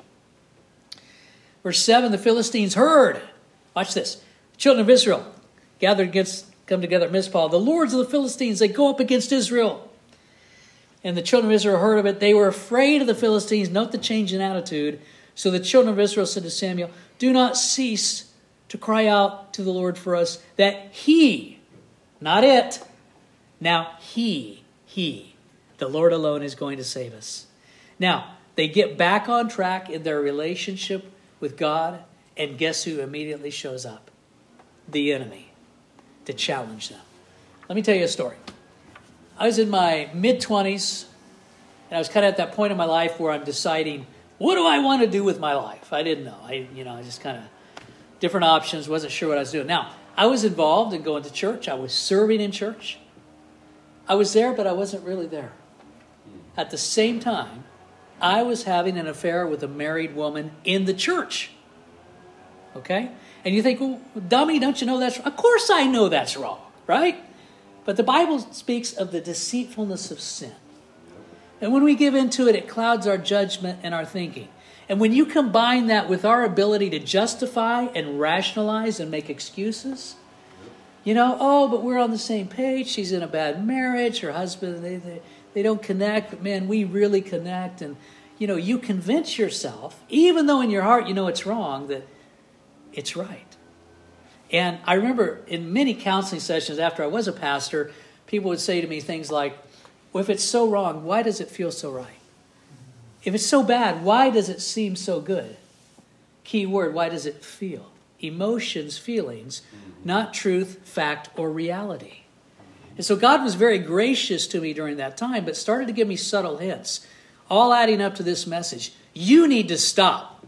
Verse seven, the Philistines heard. Watch this. The children of Israel gathered against come together at Mizpah. The lords of the Philistines, they go up against Israel. And the children of Israel heard of it. They were afraid of the Philistines. Note the change in attitude. So the children of Israel said to Samuel, do not cease to cry out to the Lord for us, that he, not it, now he, he, the Lord alone is going to save us. Now, they get back on track in their relationship with God, and guess who immediately shows up? The enemy, to challenge them. Let me tell you a story. I was in my mid-twenties, and I was kind of at that point in my life where I'm deciding, what do I want to do with my life? I didn't know. I, you know, I just kind of, different options, wasn't sure what I was doing. Now, I was involved in going to church. I was serving in church. I was there, but I wasn't really there. At the same time, I was having an affair with a married woman in the church. Okay? And you think, well, dummy, don't you know that's wrong? Of course I know that's wrong, right? But the Bible speaks of the deceitfulness of sin. And when we give into it, it clouds our judgment and our thinking. And when you combine that with our ability to justify and rationalize and make excuses, you know, oh, but we're on the same page. She's in a bad marriage. Her husband, they, they, they don't connect. But man, we really connect. And, you know, you convince yourself, even though in your heart you know it's wrong, that it's right. And I remember in many counseling sessions after I was a pastor, people would say to me things like, well, if it's so wrong, why does it feel so right? If it's so bad, why does it seem so good? Key word, why does it feel? Emotions, feelings, not truth, fact, or reality. And so God was very gracious to me during that time, but started to give me subtle hints, all adding up to this message. You need to stop.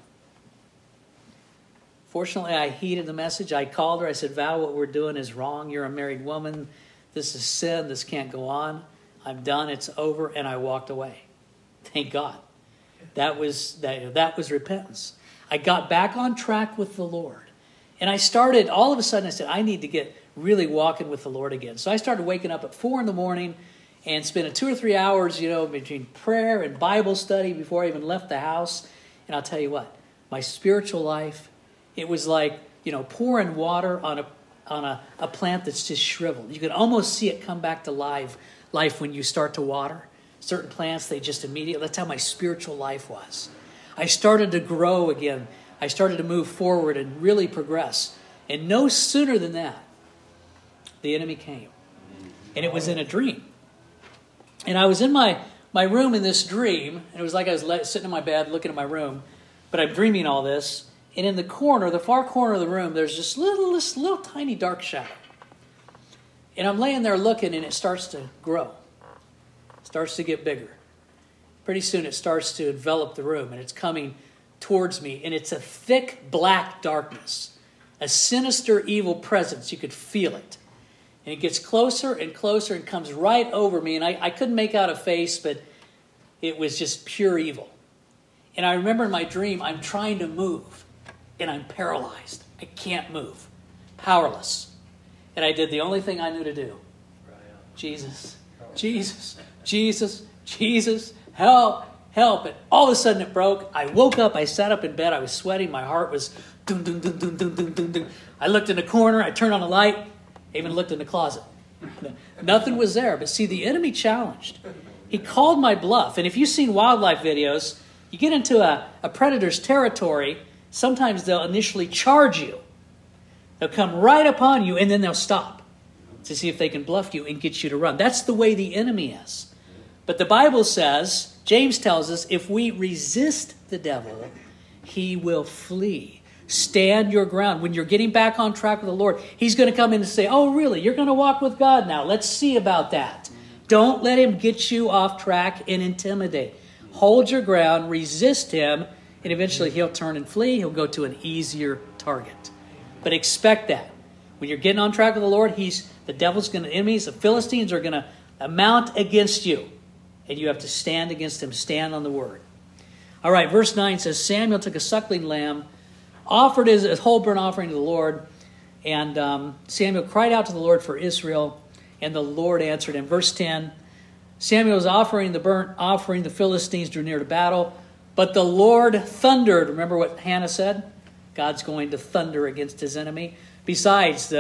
Fortunately, I heeded the message. I called her. I said, Val, what we're doing is wrong. You're a married woman. This is sin. This can't go on. I'm done. It's over. And I walked away. Thank God. That was that, that was repentance. I got back on track with the Lord. And I started, all of a sudden I said, I need to get really walking with the Lord again. So I started waking up at four in the morning and spending two or three hours, you know, between prayer and Bible study before I even left the house. And I'll tell you what, my spiritual life, it was like, you know, pouring water on a on a, a plant that's just shriveled. You can almost see it come back to life, life when you start to water. Certain plants, they just immediately, that's how my spiritual life was. I started to grow again. I started to move forward and really progress. And no sooner than that, the enemy came. And it was in a dream. And I was in my, my room in this dream, and it was like I was sitting in my bed looking at my room, but I'm dreaming all this. And in the corner, the far corner of the room, there's this little, this little tiny dark shadow. And I'm laying there looking, and it starts to grow. It starts to get bigger. Pretty soon it starts to envelop the room, and it's coming towards me. And it's a thick black darkness, a sinister evil presence. You could feel it. And it gets closer and closer and comes right over me. And I, I couldn't make out a face, but it was just pure evil. And I remember in my dream, I'm trying to move. And I'm paralyzed. I can't move. Powerless. And I did the only thing I knew to do. Jesus, Jesus, Jesus, Jesus, help, help. And all of a sudden it broke. I woke up. I sat up in bed. I was sweating. My heart was dun, dun, dun, dun, dun, dun, dun, dun. I looked in the corner. I turned on the light. I even looked in the closet. Nothing was there. But see, the enemy challenged. He called my bluff. And if you've seen wildlife videos, you get into a, a predator's territory. Sometimes they'll initially charge you. They'll come right upon you and then they'll stop to see if they can bluff you and get you to run. That's the way the enemy is. But the Bible says, James tells us, if we resist the devil, he will flee. Stand your ground. When you're getting back on track with the Lord, he's going to come in and say, oh, really? You're going to walk with God now. Let's see about that. Don't let him get you off track and intimidate. Hold your ground, resist him, and eventually he'll turn and flee. He'll go to an easier target. But expect that. When you're getting on track with the Lord, he's the devil's going to, enemies, the Philistines are going to mount against you. And you have to stand against him. Stand on the word. All right, verse nine says, Samuel took a suckling lamb, offered his, his whole burnt offering to the Lord. And um, Samuel cried out to the Lord for Israel. And the Lord answered him. Verse ten, Samuel was offering the burnt offering. The Philistines drew near to battle. But the Lord thundered. Remember what Hannah said? God's going to thunder against his enemy. Besides, the,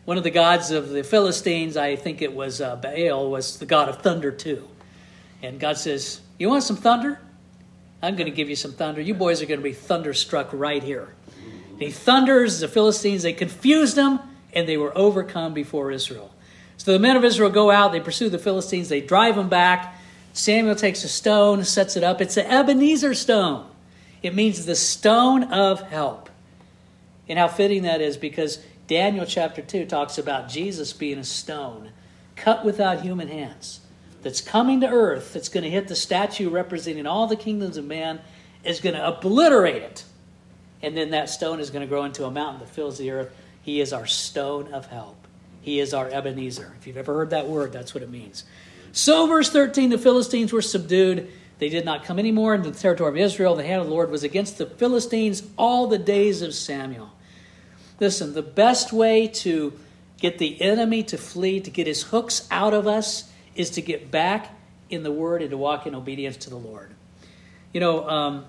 One of the gods of the Philistines, I think it was uh, Baal, was the god of thunder too. And God says, you want some thunder? I'm going to give you some thunder. You boys are going to be thunderstruck right here. And he thunders the Philistines. They confused them, and they were overcome before Israel. So the men of Israel go out. They pursue the Philistines. They drive them back. Samuel takes a stone, sets it up. It's an Ebenezer stone. It means the stone of help. And how fitting that is, because Daniel chapter two talks about Jesus being a stone cut without human hands that's coming to earth, that's going to hit the statue representing all the kingdoms of man, is going to obliterate it. And then that stone is going to grow into a mountain that fills the earth. He is our stone of help. He is our Ebenezer. If you've ever heard that word, that's what it means. So verse thirteen, the Philistines were subdued. They did not come any more into the territory of Israel. The hand of the Lord was against the Philistines all the days of Samuel. Listen, the best way to get the enemy to flee, to get his hooks out of us, is to get back in the Word and to walk in obedience to the Lord. You know, um,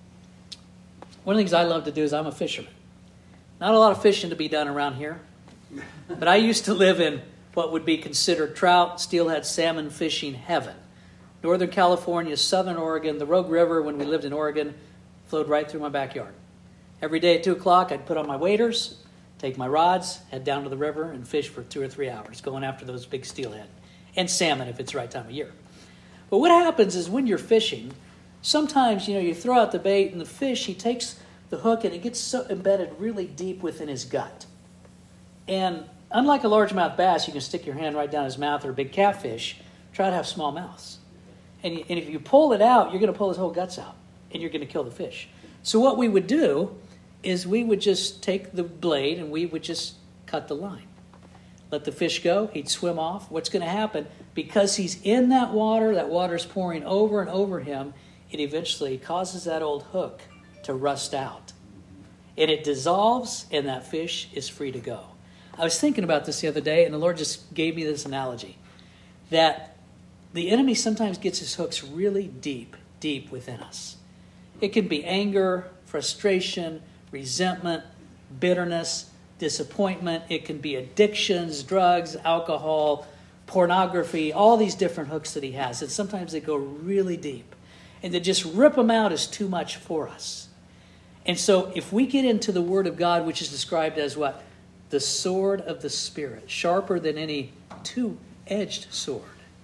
one of the things I love to do is I'm a fisherman. Not a lot of fishing to be done around here. But I used to live in what would be considered trout, steelhead, salmon fishing heaven. Northern California, Southern Oregon, the Rogue River, when we lived in Oregon, flowed right through my backyard. Every day at two o'clock, I'd put on my waders, take my rods, head down to the river, and fish for two or three hours, going after those big steelhead. And salmon if it's the right time of year. But what happens is when you're fishing, sometimes, you know, you throw out the bait and the fish, he takes the hook and it gets so embedded really deep within his gut. And unlike a largemouth bass, you can stick your hand right down his mouth, or a big catfish, try to have small mouths. And, you, and if you pull it out, you're going to pull his whole guts out, and you're going to kill the fish. So what we would do is we would just take the blade and we would just cut the line. Let the fish go. He'd swim off. What's going to happen? Because he's in that water, that water's pouring over and over him, it eventually causes that old hook to rust out. And it dissolves, and that fish is free to go. I was thinking about this the other day, and the Lord just gave me this analogy, that the enemy sometimes gets his hooks really deep, deep within us. It can be anger, frustration, resentment, bitterness, disappointment. It can be addictions, drugs, alcohol, pornography, all these different hooks that he has. And sometimes they go really deep. And to just rip them out is too much for us. And so if we get into the Word of God, which is described as what? The sword of the Spirit, sharper than any two-edged sword.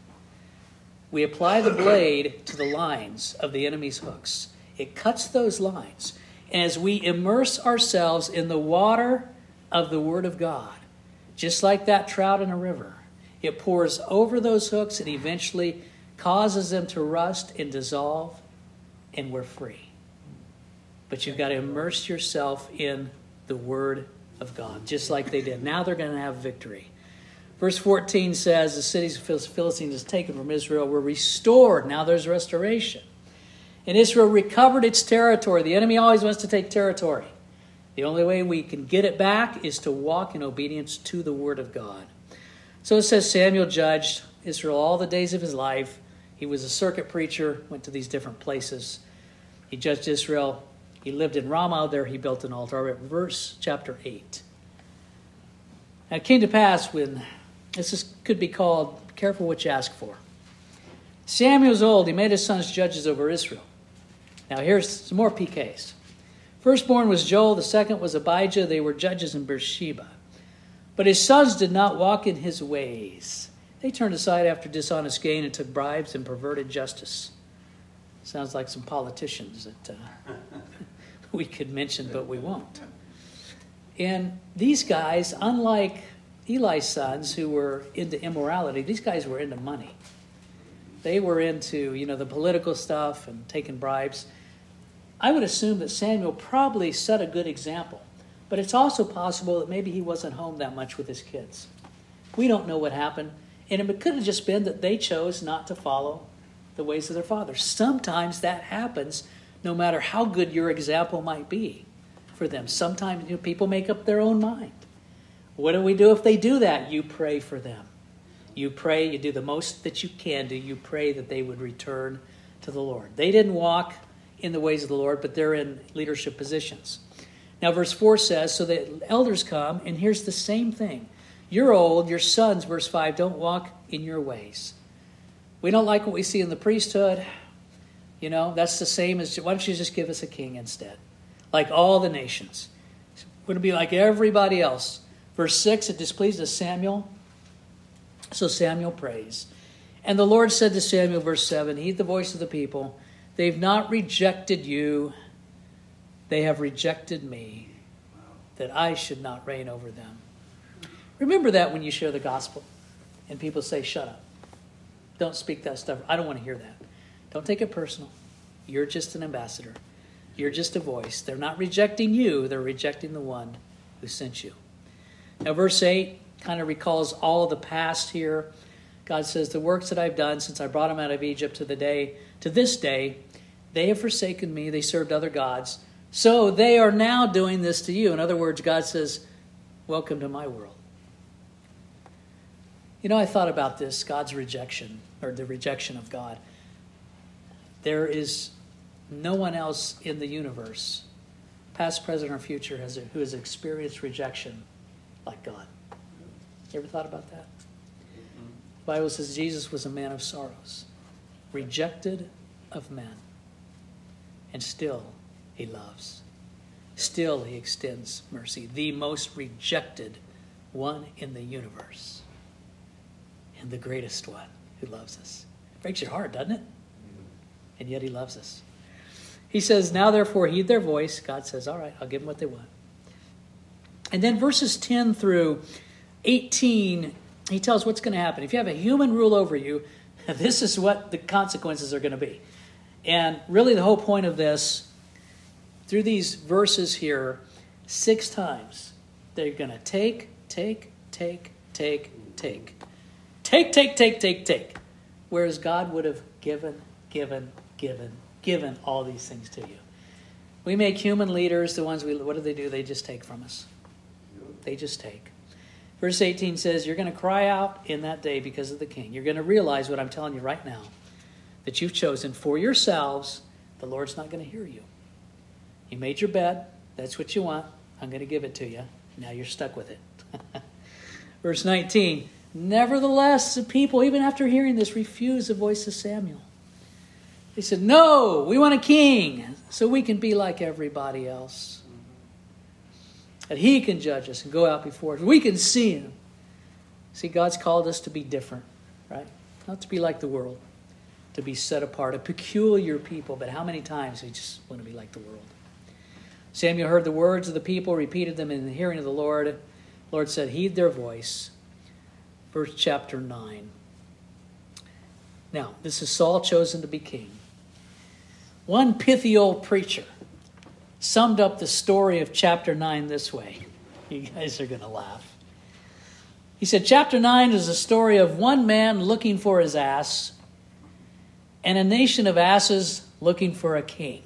We apply the blade to the lines of the enemy's hooks. It cuts those lines. And as we immerse ourselves in the water of the Word of God, just like that trout in a river, it pours over those hooks and eventually causes them to rust and dissolve, and we're free. But you've got to immerse yourself in the Word of God, just like they did. Now they're going to have victory. Verse fourteen says, the cities of Philistines is taken from Israel were restored. Now there's restoration. And Israel recovered its territory. The enemy always wants to take territory. The only way we can get it back is to walk in obedience to the Word of God. So it says Samuel judged Israel all the days of his life. He was a circuit preacher, went to these different places. He judged Israel. He lived in Ramah. There he built an altar. Verse chapter eight. Now it came to pass when, this is, could be called, careful what you ask for. Samuel was old. He made his sons judges over Israel. Now here's some more P Ks. Firstborn was Joel. The second was Abijah. They were judges in Beersheba. But his sons did not walk in his ways. They turned aside after dishonest gain and took bribes and perverted justice. Sounds like some politicians that uh, we could mention, but we won't. And these guys, unlike Eli's sons who were into immorality, these guys were into money. They were into, you know, the political stuff and taking bribes. I would assume that Samuel probably set a good example. But it's also possible that maybe he wasn't home that much with his kids. We don't know what happened. And it could have just been that they chose not to follow the ways of their father. Sometimes that happens no matter how good your example might be for them. Sometimes, you know, people make up their own mind. What do we do if they do that? You pray for them. You pray, you do the most that you can do. You pray that they would return to the Lord. They didn't walk in the ways of the Lord, but they're in leadership positions. Now verse four says, so the elders come, and here's the same thing. You're old, your sons, verse five, don't walk in your ways. We don't like what we see in the priesthood. You know, that's the same as, why don't you just give us a king instead? Like all the nations. We're going to be like everybody else. Verse six, it displeased Samuel. So Samuel prays. And the Lord said to Samuel, verse seven, heed the voice of the people. They've not rejected you. They have rejected me, that I should not reign over them. Remember that when you share the gospel and people say, shut up. Don't speak that stuff. I don't want to hear that. Don't take it personal. You're just an ambassador. You're just a voice. They're not rejecting you. They're rejecting the one who sent you. Now, verse eight kind of recalls all of the past here. God says, the works that I've done since I brought them out of Egypt to the day, to this day, they have forsaken me. They served other gods. So they are now doing this to you. In other words, God says, welcome to my world. You know, I thought about this, God's rejection, or the rejection of God. There is no one else in the universe, past, present, or future, has, who has experienced rejection like God. You ever thought about that? The Bible says Jesus was a man of sorrows, rejected of men, and still he loves. Still he extends mercy. The most rejected one in the universe. And the greatest one who loves us. Breaks your heart, doesn't it? And yet he loves us. He says, now therefore heed their voice. God says, all right, I'll give them what they want. And then verses ten through eighteen, he tells what's going to happen. If you have a human rule over you, this is what the consequences are going to be. And really the whole point of this, through these verses here, six times, they're going to take, take, take, take, take. Take, take, take, take, take. Whereas God would have given, given, given, given all these things to you. We make human leaders, the ones we, what do they do? They just take from us. They just take. Verse eighteen says, you're going to cry out in that day because of the king. You're going to realize what I'm telling you right now, that you've chosen for yourselves. The Lord's not going to hear you. You made your bed. That's what you want. I'm going to give it to you. Now you're stuck with it. Verse nineteen, nevertheless, the people, even after hearing this, refused the voice of Samuel. They said, no, we want a king so we can be like everybody else. That he can judge us and go out before us. We can see him. See, God's called us to be different, right? Not to be like the world. To be set apart, a peculiar people. But how many times we just want to be like the world? Samuel heard the words of the people, repeated them in the hearing of the Lord. The Lord said, heed their voice. Verse chapter nine. Now, this is Saul chosen to be king. One pithy old preacher summed up the story of chapter nine this way. You guys are going to laugh. He said, chapter nine is a story of one man looking for his ass and a nation of asses looking for a king.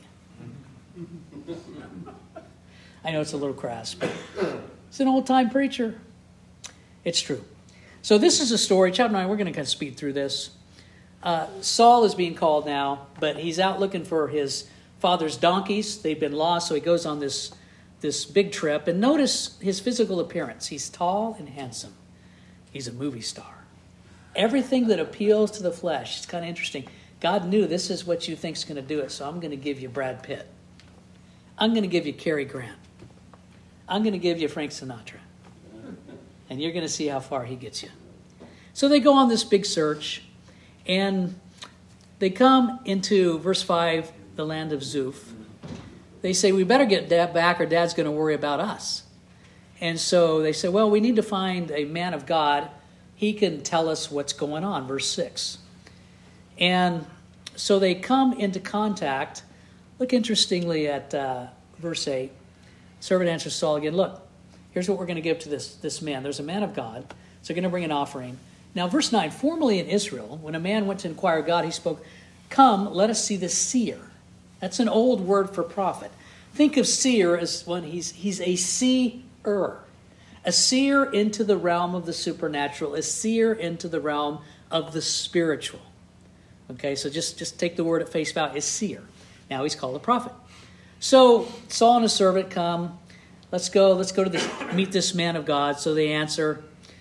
I know it's a little crass, but it's an old-time preacher. It's true. So this is a story, chapter nine, we're going to kind of speed through this. Uh, Saul is being called now, but he's out looking for his father's donkeys. They've been lost, so he goes on this, this big trip. And notice his physical appearance. He's tall and handsome. He's a movie star. Everything that appeals to the flesh. It's kind of interesting. God knew this is what you think is going to do it, so I'm going to give you Brad Pitt. I'm going to give you Cary Grant. I'm going to give you Frank Sinatra. And you're going to see how far he gets you. So they go on this big search, and they come into, verse five, the land of Zuph. They say, we better get Dad back or Dad's going to worry about us. And so they say, well, we need to find a man of God. He can tell us what's going on, verse six. And so they come into contact. Look interestingly at uh, verse eight. Servant answers Saul again, look, here's what we're going to give to this, this man. There's a man of God, so they're going to bring an offering. Now, verse nine, formerly in Israel, when a man went to inquire of God, he spoke, come, let us see the seer. That's an old word for prophet. Think of seer as when he's, he's a seer. A seer into the realm of the supernatural, a seer into the realm of the spiritual. Okay, so just, just take the word at face value, is seer. Now he's called a prophet. So Saul and his servant come. Let's go. Let's go to this, meet this man of God. So they answer.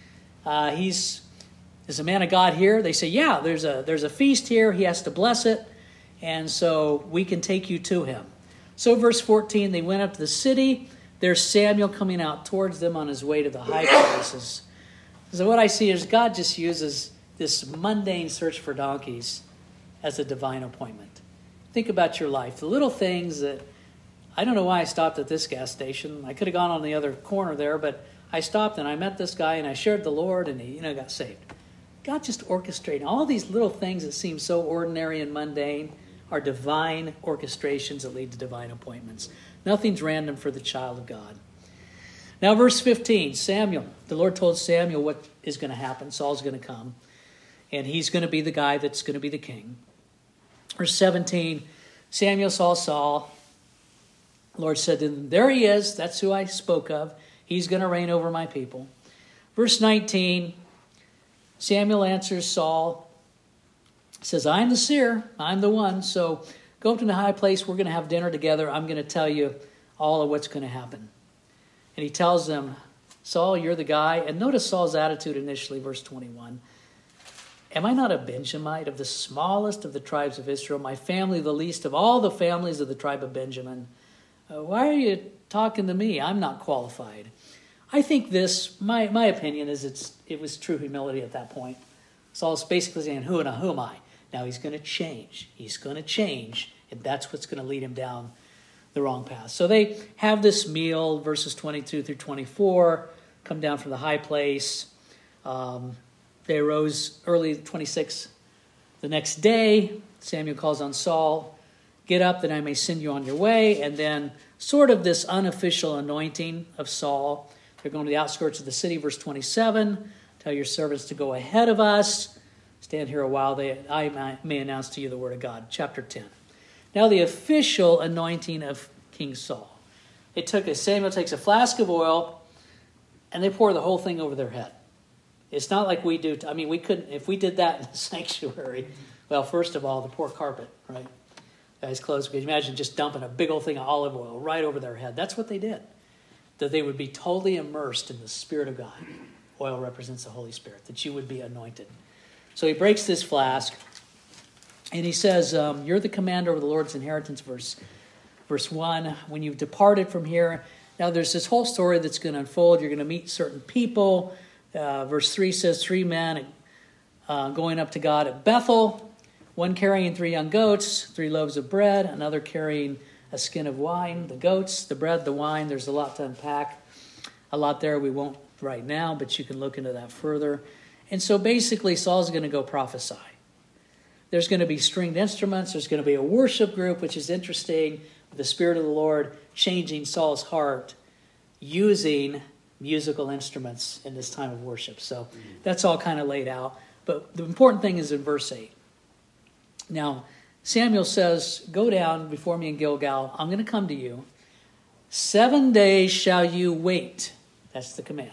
Uh, he's is a man of God here. They say, yeah, there's a there's a feast here. He has to bless it. And so we can take you to him. So verse fourteen, they went up to the city. There's Samuel coming out towards them on his way to the high places. So what I see is God just uses this mundane search for donkeys as a divine appointment. Think about your life. The little things that, I don't know why I stopped at this gas station. I could have gone on the other corner there, but I stopped and I met this guy and I shared the Lord and he, you know, got saved. God just orchestrating all these little things that seem so ordinary and mundane are divine orchestrations that lead to divine appointments. Nothing's random for the child of God. Now, verse fifteen, Samuel. The Lord told Samuel what is going to happen. Saul's going to come, and he's going to be the guy that's going to be the king. Verse seventeen, Samuel saw Saul. The Lord said to him, there he is. That's who I spoke of. He's going to reign over my people. Verse nineteen, Samuel answers Saul. Says, I'm the seer, I'm the one, so go up to the high place, we're going to have dinner together, I'm going to tell you all of what's going to happen. And he tells them, Saul, you're the guy. And notice Saul's attitude initially, verse twenty-one. Am I not a Benjamite of the smallest of the tribes of Israel, my family the least of all the families of the tribe of Benjamin? Uh, why are you talking to me? I'm not qualified. I think this, my, my opinion is it's it was true humility at that point. Saul's basically saying, who and who am I? Now he's going to change. He's going to change, and that's what's going to lead him down the wrong path. So they have this meal, verses twenty-two through twenty-four, come down from the high place. Um, they arose early, twenty-six, the next day. Samuel calls on Saul, get up that I may send you on your way. And then sort of this unofficial anointing of Saul. They're going to the outskirts of the city, verse twenty-seven. Tell your servants to go ahead of us. Stand here a while, they, I may announce to you the word of God. Chapter ten. Now the official anointing of King Saul. It took a, Samuel takes a flask of oil, and they pour the whole thing over their head. It's not like we do. I mean, we couldn't, if we did that in the sanctuary, well, first of all, the poor carpet, right? Guys' clothes, could you imagine just dumping a big old thing of olive oil right over their head? That's what they did. That they would be totally immersed in the Spirit of God. Oil represents the Holy Spirit, that you would be anointed. So he breaks this flask, and he says, um, you're the commander over the Lord's inheritance, verse, verse one. When you've departed from here, now there's this whole story that's going to unfold. You're going to meet certain people. Uh, verse three says, three men uh, going up to God at Bethel, one carrying three young goats, three loaves of bread, another carrying a skin of wine. The goats, the bread, the wine, there's a lot to unpack. A lot there we won't right now, but you can look into that further. And so basically Saul's going to go prophesy. There's going to be stringed instruments. There's going to be a worship group, which is interesting. The Spirit of the Lord changing Saul's heart using musical instruments in this time of worship. So that's all kind of laid out. But the important thing is in verse eight. Now, Samuel says, go down before me in Gilgal. I'm going to come to you. Seven days shall you wait. That's the command.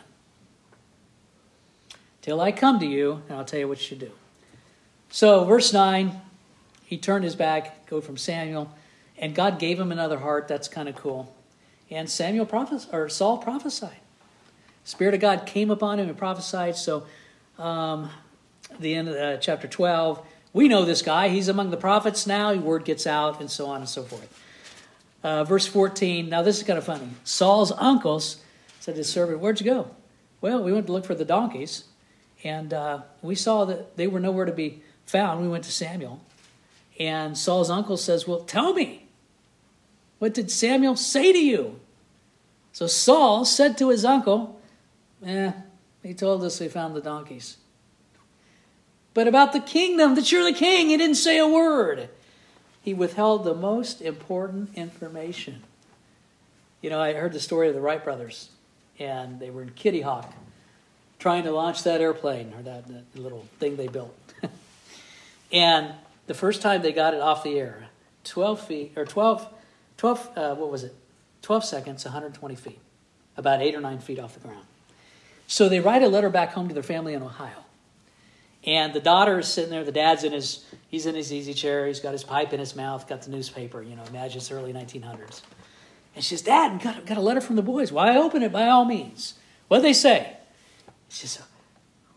Till I come to you, and I'll tell you what you should do. So, verse nine, he turned his back, go from Samuel, and God gave him another heart. That's kind of cool. And Samuel prophes- or Saul prophesied. Spirit of God came upon him and prophesied. So, um, the end of uh, chapter twelve, we know this guy. He's among the prophets now. Word gets out, and so on and so forth. Uh, verse fourteen, now this is kind of funny. Saul's uncles said to his servant, where'd you go? Well, we went to look for the donkeys. And uh, we saw that they were nowhere to be found. We went to Samuel. And Saul's uncle says, well, tell me. What did Samuel say to you? So Saul said to his uncle, eh, he told us they found the donkeys. But about the kingdom, that you're the king, he didn't say a word. He withheld the most important information. You know, I heard the story of the Wright brothers. And they were in Kitty Hawk, trying to launch that airplane, or that, that little thing they built. And the first time they got it off the air, twelve feet, or twelve, twelve uh, what was it? twelve seconds, one hundred twenty feet. About eight or nine feet off the ground. So they write a letter back home to their family in Ohio. And the daughter is sitting there, the dad's in his, he's in his easy chair, he's got his pipe in his mouth, got the newspaper, you know, imagine it's early nineteen hundreds. And she says, Dad, got, got a letter from the boys. Why open it by all means? What'd they say? She says,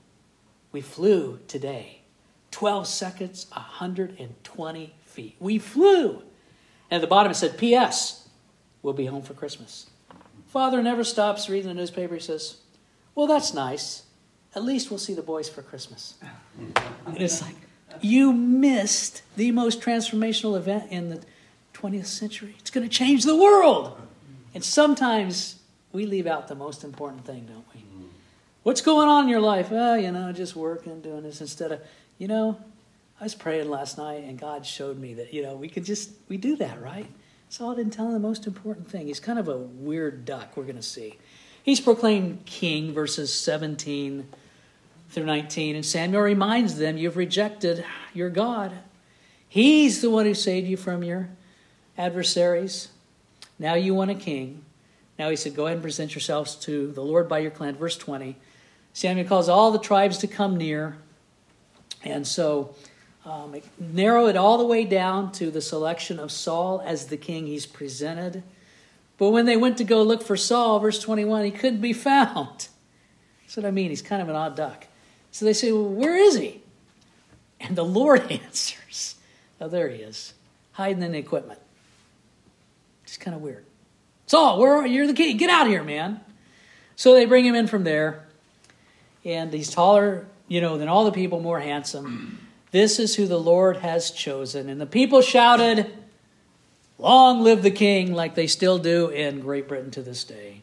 We flew today. twelve seconds, one hundred twenty feet. We flew. And at the bottom it said, P S, we'll be home for Christmas. Father never stops reading the newspaper. He says, well, that's nice. At least we'll see the boys for Christmas. And it's like, you missed the most transformational event in the twentieth century. It's going to change the world. And sometimes we leave out the most important thing, don't we? What's going on in your life? Oh, you know, just working, doing this instead of, you know, I was praying last night and God showed me that, you know, we could just, we do that, right? Saul didn't tell him the most important thing. He's kind of a weird duck, we're going to see. He's proclaimed king, verses seventeen through nineteen. And Samuel reminds them, you've rejected your God. He's the one who saved you from your adversaries. Now you want a king. Now he said, go ahead and present yourselves to the Lord by your clan. Verse twenty. Samuel calls all the tribes to come near. And so um, narrow it all the way down to the selection of Saul as the king. He's presented. But when they went to go look for Saul, verse twenty-one, he couldn't be found. That's what I mean. He's kind of an odd duck. So they say, well, where is he? And the Lord answers. Oh, there he is, hiding in the equipment. It's kind of weird. Saul, where are you? You're the king. Get out of here, man. So they bring him in from there. And he's taller, you know, than all the people, more handsome. This is who the Lord has chosen. And the people shouted, long live the king, like they still do in Great Britain to this day.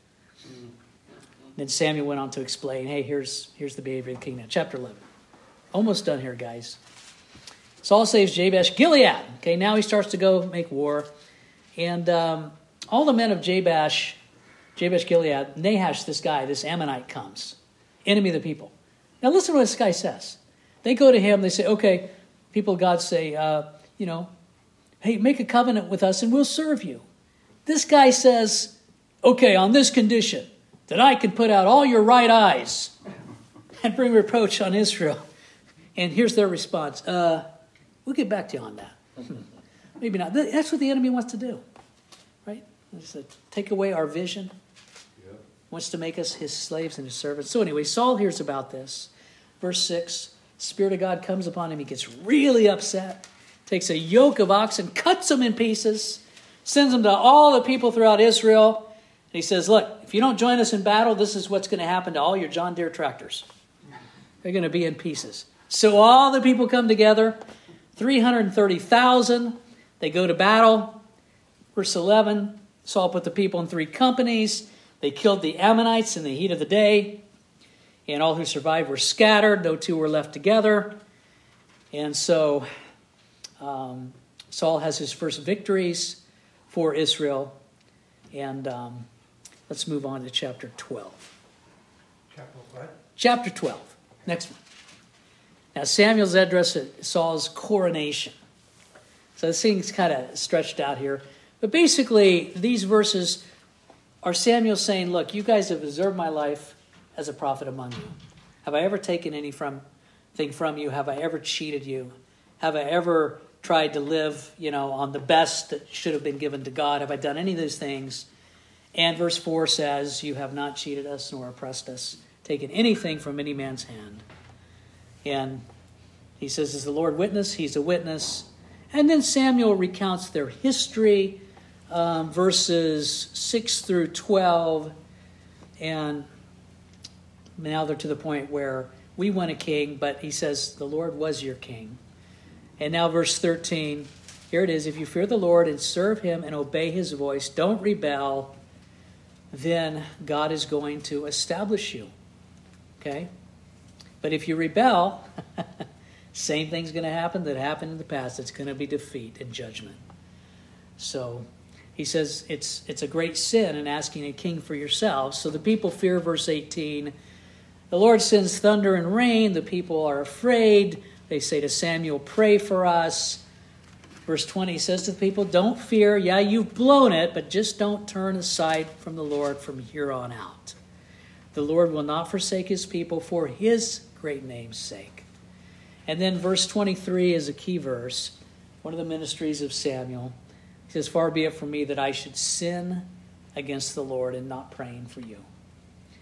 Then Samuel went on to explain, hey, here's, here's the behavior of the king now. Chapter eleven. Almost done here, guys. Saul saves Jabesh Gilead. Okay, now he starts to go make war. And um, all the men of Jabesh, Jabesh Gilead, Nahash, this guy, this Ammonite comes. Enemy of the people. Now listen to what this guy says. They go to him, they say, okay, people of God say, uh, you know, hey, make a covenant with us and we'll serve you. This guy says, okay, on this condition, that I can put out all your right eyes and bring reproach on Israel. And here's their response. Uh, we'll get back to you on that. Hmm. Maybe not. That's what the enemy wants to do, right? To take away our vision. Yep. Wants to make us his slaves and his servants. So anyway, Saul hears about this. Verse six, Spirit of God comes upon him. He gets really upset. Takes a yoke of oxen, cuts them in pieces, sends them to all the people throughout Israel. And he says, look, if you don't join us in battle, this is what's going to happen to all your John Deere tractors. They're going to be in pieces. So all the people come together, three hundred thirty thousand. They go to battle. Verse eleven, Saul put the people in three companies. They killed the Ammonites in the heat of the day. And all who survived were scattered. No two were left together. And so um, Saul has his first victories for Israel. And um, let's move on to chapter twelve. Chapter what? Chapter twelve. Next one. Now Samuel's address at Saul's coronation. So this thing's kind of stretched out here. But basically, these verses are Samuel saying, look, you guys have observed my life as a prophet among you. Have I ever taken anything from you? Have I ever cheated you? Have I ever tried to live, you know, on the best that should have been given to God? Have I done any of those things? And verse four says, you have not cheated us nor oppressed us, taken anything from any man's hand. And he says, is the Lord witness? He's a witness. And then Samuel recounts their history, um, verses six through twelve. And now they're to the point where we want a king, but he says, the Lord was your king. And now verse thirteen, here it is. If you fear the Lord and serve him and obey his voice, don't rebel, then God is going to establish you. Okay? But if you rebel, same thing's going to happen that happened in the past. It's going to be defeat and judgment. So he says it's it's a great sin in asking a king for yourselves. So the people fear, verse eighteen. The Lord sends thunder and rain. The people are afraid. They say to Samuel, pray for us. Verse twenty says to the people, don't fear. Yeah, you've blown it, but just don't turn aside from the Lord from here on out. The Lord will not forsake his people for his great name's sake. And then verse twenty-three is a key verse, one of the ministries of Samuel. He says, far be it from me that I should sin against the Lord in not praying for you.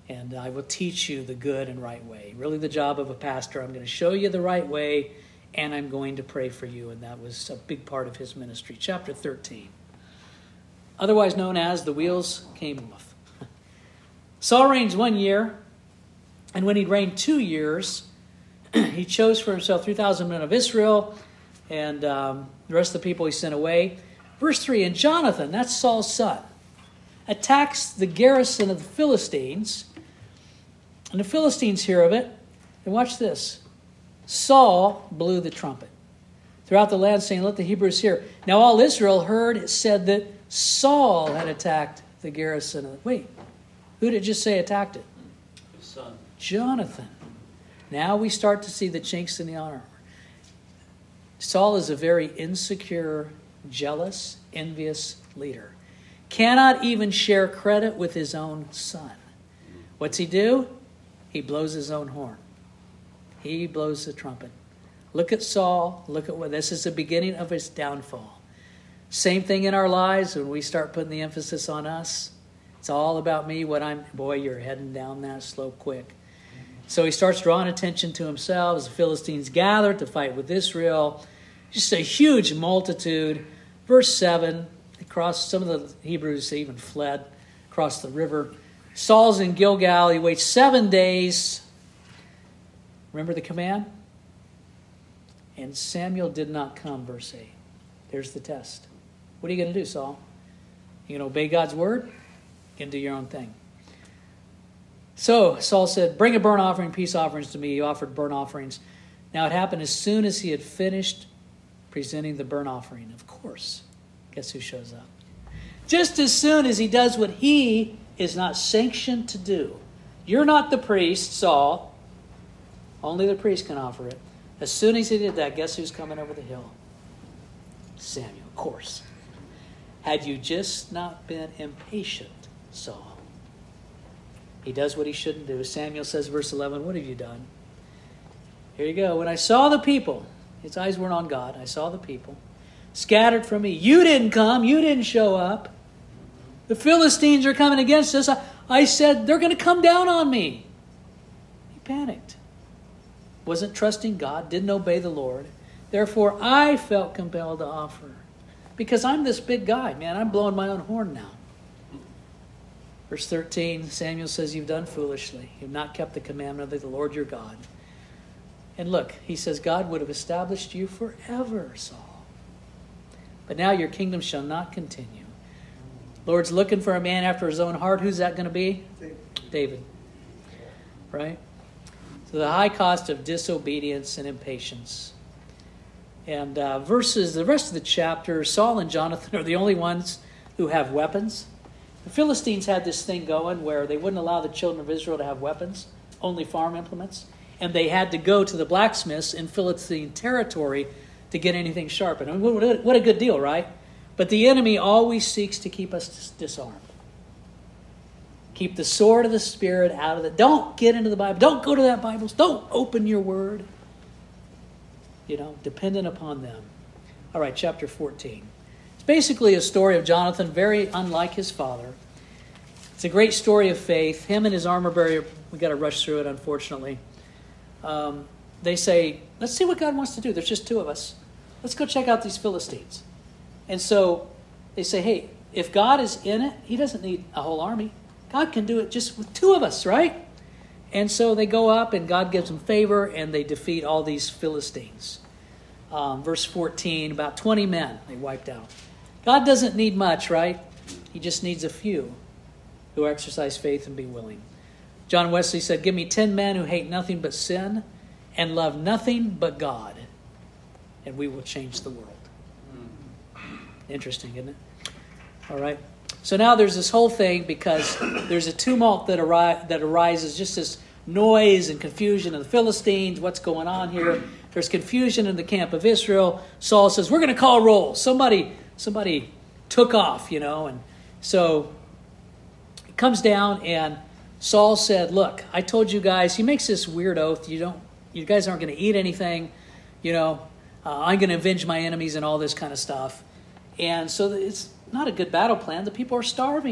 and I will teach you the good and right way. Really the job of a pastor. I'm going to show you the right way, and I'm going to pray for you. And that was a big part of his ministry. Chapter thirteen. Otherwise known as the wheels came off. Saul reigns one year, and when he'd reigned two years, he chose for himself three thousand men of Israel, and um, the rest of the people he sent away. Verse three, and Jonathan, that's Saul's son, attacks the garrison of the Philistines, and the Philistines hear of it, and watch this. Saul blew the trumpet throughout the land, saying, let the Hebrews hear. Now all Israel heard it said that Saul had attacked the garrison of... Wait, who did it just say attacked it? His son. Jonathan. Now we start to see the chinks in the armor. Saul is a very insecure, jealous, envious leader. Cannot even share credit with his own son. What's he do? He blows his own horn. He blows the trumpet. Look at Saul. Look at what this is the beginning of his downfall. Same thing in our lives when we start putting the emphasis on us. It's all about me, what I'm... Boy, you're heading down that slope quick. So he starts drawing attention to himself as the Philistines gather to fight with Israel. Just a huge multitude. Verse seven, across, some of the Hebrews even fled across the river. Saul's in Gilgal. He waits seven days. Remember the command? And Samuel did not come, verse eight. There's the test. What are you going to do, Saul? You going to obey God's word? You can do your own thing. So Saul said, bring a burnt offering, peace offerings to me. He offered burnt offerings. Now it happened as soon as he had finished presenting the burnt offering. Of course, guess who shows up? Just as soon as he does what he is not sanctioned to do. You're not the priest, Saul. Only the priest can offer it. As soon as he did that, guess who's coming over the hill? Samuel, of course. Had you just not been impatient, Saul. He does what he shouldn't do. Samuel says, verse eleven, what have you done? Here you go. When I saw the people, his eyes weren't on God. I saw the people scattered from me. You didn't come. You didn't show up. The Philistines are coming against us. I, I said, they're going to come down on me. He panicked. Wasn't trusting God. Didn't obey the Lord. Therefore, I felt compelled to offer. Because I'm this big guy, man. I'm blowing my own horn now. Verse thirteen, Samuel says, you've done foolishly. You've not kept the commandment of the Lord your God. And look, he says, God would have established you forever, Saul. But now your kingdom shall not continue. Lord's looking for a man after his own heart. Who's that going to be? David. David. Right? So the high cost of disobedience and impatience. And uh, verses, the rest of the chapter, Saul and Jonathan are the only ones who have weapons. The Philistines had this thing going where they wouldn't allow the children of Israel to have weapons, only farm implements. And they had to go to the blacksmiths in Philistine territory to get anything sharpened. I mean, what, a, what a good deal, right? But the enemy always seeks to keep us dis- disarmed. Keep the sword of the Spirit out of the... Don't get into the Bible. Don't go to that Bible. Don't open your word. You know, dependent upon them. All right, chapter fourteen. It's basically a story of Jonathan, very unlike his father. It's a great story of faith. Him and his armor bearer, we got to rush through it, unfortunately. Um, they say, let's see what God wants to do. There's just two of us. Let's go check out these Philistines. And so they say, hey, if God is in it, he doesn't need a whole army. God can do it just with two of us, right? And so they go up and God gives them favor and they defeat all these Philistines. Um, verse fourteen, about twenty men they wiped out. God doesn't need much, right? He just needs a few who exercise faith and be willing. John Wesley said, give me ten men who hate nothing but sin and love nothing but God, and we will change the world. Interesting, isn't it? All right. So now there's this whole thing because there's a tumult that, ari- that arises, just this noise and confusion of the Philistines. What's going on here? There's confusion in the camp of Israel. Saul says, we're going to call roll. Somebody, somebody took off, you know. And so it comes down and Saul said, look, I told you guys, he makes this weird oath. You don't, you guys aren't going to eat anything. You know, uh, I'm going to avenge my enemies and all this kind of stuff. And so it's not a good battle plan. The people are starving.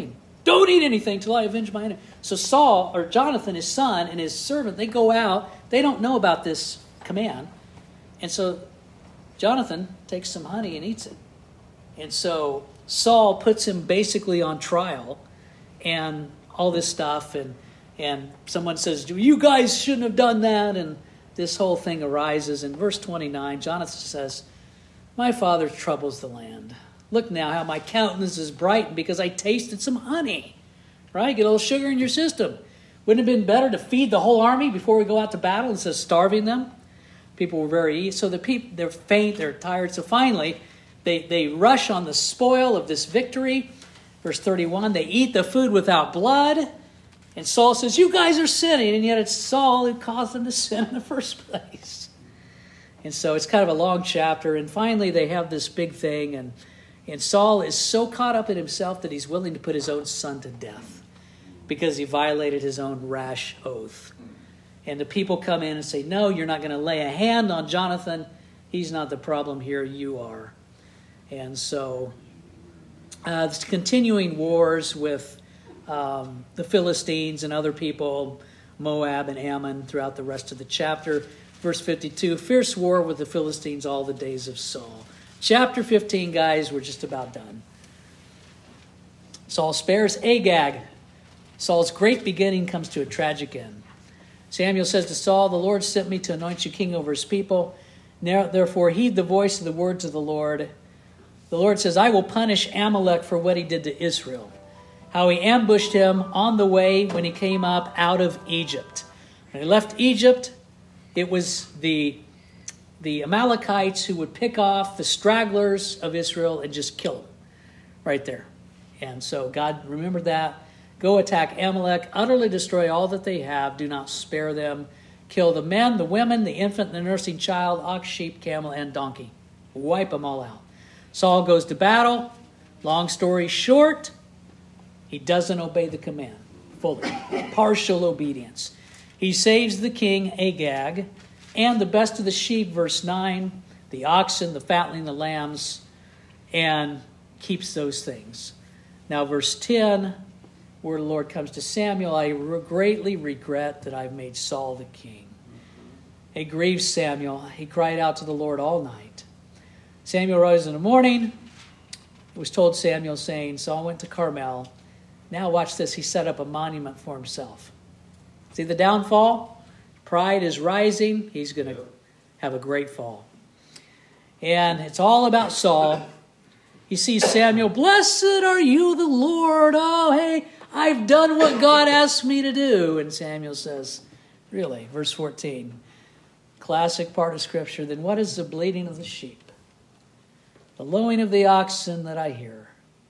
don't eat anything till I avenge my enemy. So Saul, or Jonathan, his son, and his servant, they go out. They don't know about this command. And so Jonathan takes some honey and eats it. And so Saul puts him basically on trial and all this stuff. And, and someone says, you guys shouldn't have done that. And this whole thing arises. In verse twenty-nine, Jonathan says, my father troubles the land. Look now how my countenance is brightened because I tasted some honey. Right? Get a little sugar in your system. Wouldn't it have been better to feed the whole army before we go out to battle instead of starving them? People were very easy. So the people, they're faint, they're tired. So finally, they, they rush on the spoil of this victory. Verse thirty-one, they eat the food without blood. And Saul says, you guys are sinning. And yet it's Saul who caused them to sin in the first place. And so it's kind of a long chapter. And finally, they have this big thing. And, and Saul is so caught up in himself that he's willing to put his own son to death because he violated his own rash oath. And the people come in and say, no, you're not going to lay a hand on Jonathan. He's not the problem here. You are. And so uh, it's continuing wars with um, the Philistines and other people, Moab and Ammon, throughout the rest of the chapter. Verse fifty-two, fierce war with the Philistines all the days of Saul. Chapter fifteen, guys, we're just about done. Saul spares Agag. Saul's great beginning comes to a tragic end. Samuel says to Saul, the Lord sent me to anoint you king over his people. Now, therefore, heed the voice of the words of the Lord. The Lord says, I will punish Amalek for what he did to Israel, how he ambushed him on the way when he came up out of Egypt. When he left Egypt, it was the, the Amalekites who would pick off the stragglers of Israel and just kill them right there. And so God remembered that. Go attack Amalek, utterly destroy all that they have. Do not spare them. Kill the men, the women, the infant, the nursing child, ox, sheep, camel, and donkey. Wipe them all out. Saul goes to battle. Long story short, he doesn't obey the command fully. Partial obedience. He saves the king Agag and the best of the sheep, verse nine, the oxen, the fatling, the lambs, and keeps those things. Now, verse ten, where the Lord comes to Samuel, I greatly regret that I've made Saul the king. It grieved Samuel. He cried out to the Lord all night. Samuel rose in the morning. It was told Samuel, saying, Saul went to Carmel. Now watch this. He set up a monument for himself. See the downfall? Pride is rising. He's going to have a great fall. And it's all about Saul. He sees Samuel, blessed are you, the Lord. Oh, hey, I've done what God asked me to do. And Samuel says, really, verse fourteen, classic part of Scripture, then what is the bleating of the sheep? The lowing of the oxen that I hear.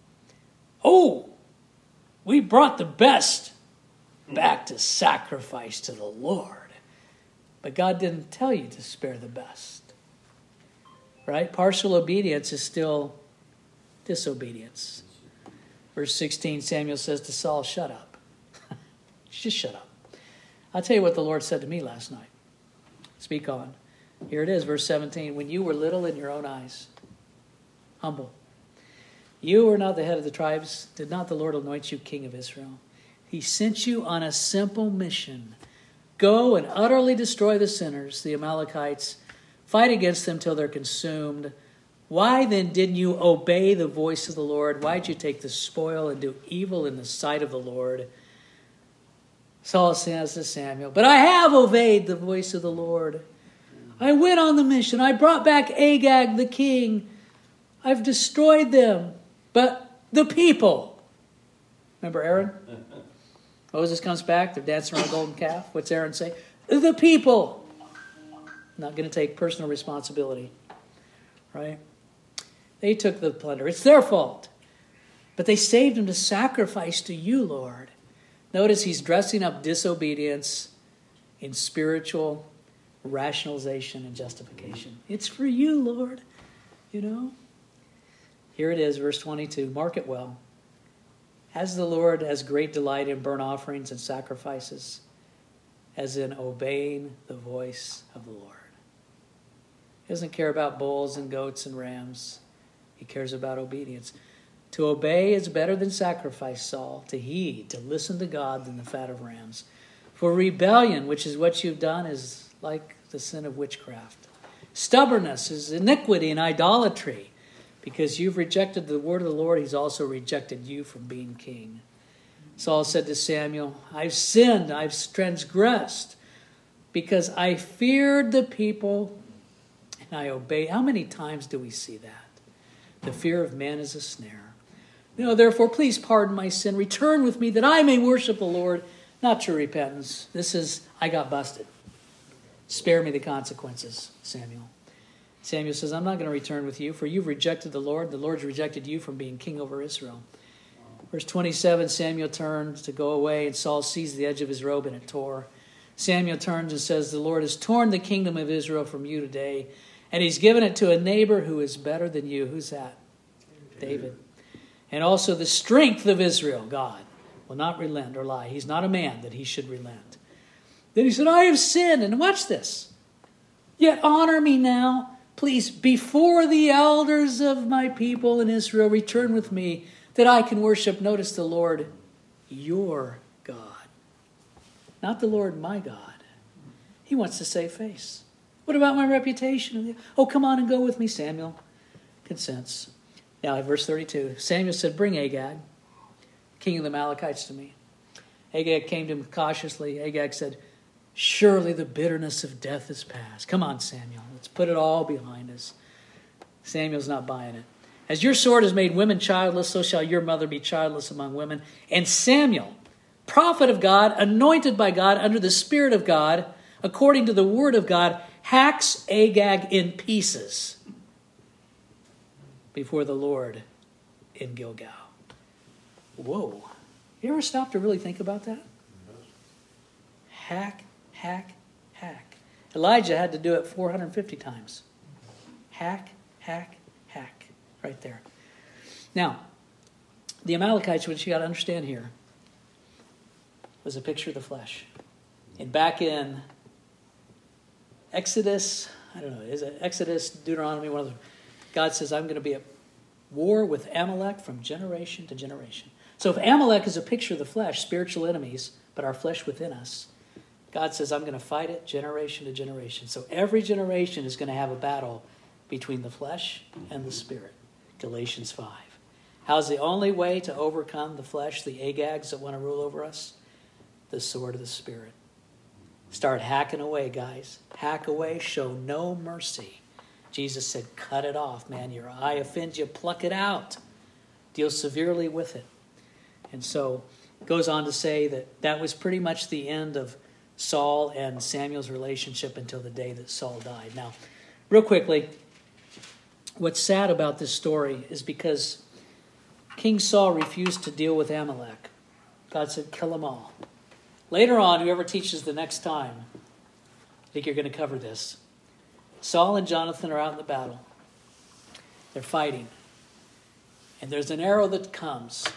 Oh, we brought the best back to sacrifice to the Lord. But God didn't tell you to spare the best. Right? Partial obedience is still disobedience. Verse sixteen, Samuel says to Saul, shut up. Just shut up. I'll tell you what the Lord said to me last night. Speak on. Here it is, verse seventeen. When you were little in your own eyes, humble. You were not the head of the tribes. Did not the Lord anoint you king of Israel? He sent you on a simple mission. Go and utterly destroy the sinners, the Amalekites. Fight against them till they're consumed. Why then didn't you obey the voice of the Lord? Why did you take the spoil and do evil in the sight of the Lord? Saul says to Samuel, but I have obeyed the voice of the Lord. I went on the mission. I brought back Agag the king. I've destroyed them. But the people. Remember Aaron? Moses comes back. They're dancing around a golden calf. What's Aaron say? The people. Not going to take personal responsibility. Right? They took the plunder. It's their fault. But they saved him to sacrifice to you, Lord. Notice he's dressing up disobedience in spiritual rationalization and justification. It's for you, Lord. You know? Here it is, verse twenty-two. Mark it well. Has the Lord as great delight in burnt offerings and sacrifices as in obeying the voice of the Lord? He doesn't care about bulls and goats and rams. He cares about obedience. To obey is better than sacrifice, Saul. To heed, to listen to God than the fat of rams. For rebellion, which is what you've done, is like the sin of witchcraft. Stubbornness is iniquity and idolatry. Because you've rejected the word of the Lord, he's also rejected you from being king. Saul said to Samuel, I've sinned, I've transgressed, because I feared the people and I obeyed. How many times do we see that? The fear of man is a snare. No, therefore, please pardon my sin. Return with me that I may worship the Lord. Not true repentance. This is, I got busted. Spare me the consequences, Samuel. Samuel says, I'm not going to return with you, for you've rejected the Lord. The Lord's rejected you from being king over Israel. Verse twenty-seven, Samuel turns to go away, and Saul seized the edge of his robe, and it tore. Samuel turns and says, the Lord has torn the kingdom of Israel from you today, and he's given it to a neighbor who is better than you. Who's that? David. And also the strength of Israel, God, will not relent or lie. He's not a man that he should relent. Then he said, I have sinned. And watch this. Yet honor me now, please, before the elders of my people in Israel. Return with me that I can worship, notice, the Lord, your God. Not the Lord, my God. He wants to save face. What about my reputation? Oh, come on and go with me, Samuel. Consents. Now, verse thirty-two, Samuel said, bring Agag, king of the Amalekites, to me. Agag came to him cautiously. Agag said, surely the bitterness of death is past. Come on, Samuel. Let's put it all behind us. Samuel's not buying it. As your sword has made women childless, so shall your mother be childless among women. And Samuel, prophet of God, anointed by God, under the Spirit of God, according to the word of God, hacks Agag in pieces before the Lord in Gilgal. Whoa. You ever stop to really think about that? Hack, hack, hack. Elijah had to do it four hundred fifty times. Hack, hack, hack. Right there. Now, the Amalekites, which you got to understand here, was a picture of the flesh. And back in Exodus, I don't know, is it Exodus, Deuteronomy, one of the God says, I'm going to be at war with Amalek from generation to generation. So if Amalek is a picture of the flesh, spiritual enemies, but our flesh within us, God says, I'm going to fight it generation to generation. So every generation is going to have a battle between the flesh and the spirit. Galatians five. How's the only way to overcome the flesh, the Agags that want to rule over us? The sword of the Spirit. Start hacking away, guys. Hack away, show no mercy. Jesus said, cut it off, man. Your eye offends you, pluck it out. Deal severely with it. And so it goes on to say that that was pretty much the end of Saul and Samuel's relationship until the day that Saul died. Now, real quickly, what's sad about this story is because King Saul refused to deal with Amalek. God said, kill them all. Later on, whoever teaches the next time, I think you're going to cover this. Saul and Jonathan are out in the battle. They're fighting. And there's an arrow that comes.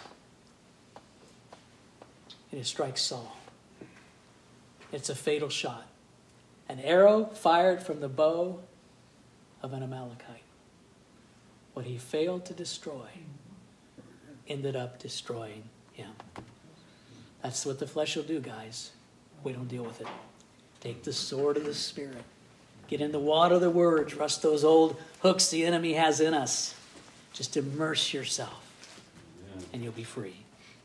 And it strikes Saul. It's a fatal shot. An arrow fired from the bow of an Amalekite. What he failed to destroy ended up destroying him. That's what the flesh will do, guys. We don't deal with it. Take the sword of the Spirit. Get in the water of the Word. Rust those old hooks the enemy has in us. Just immerse yourself, and you'll be free.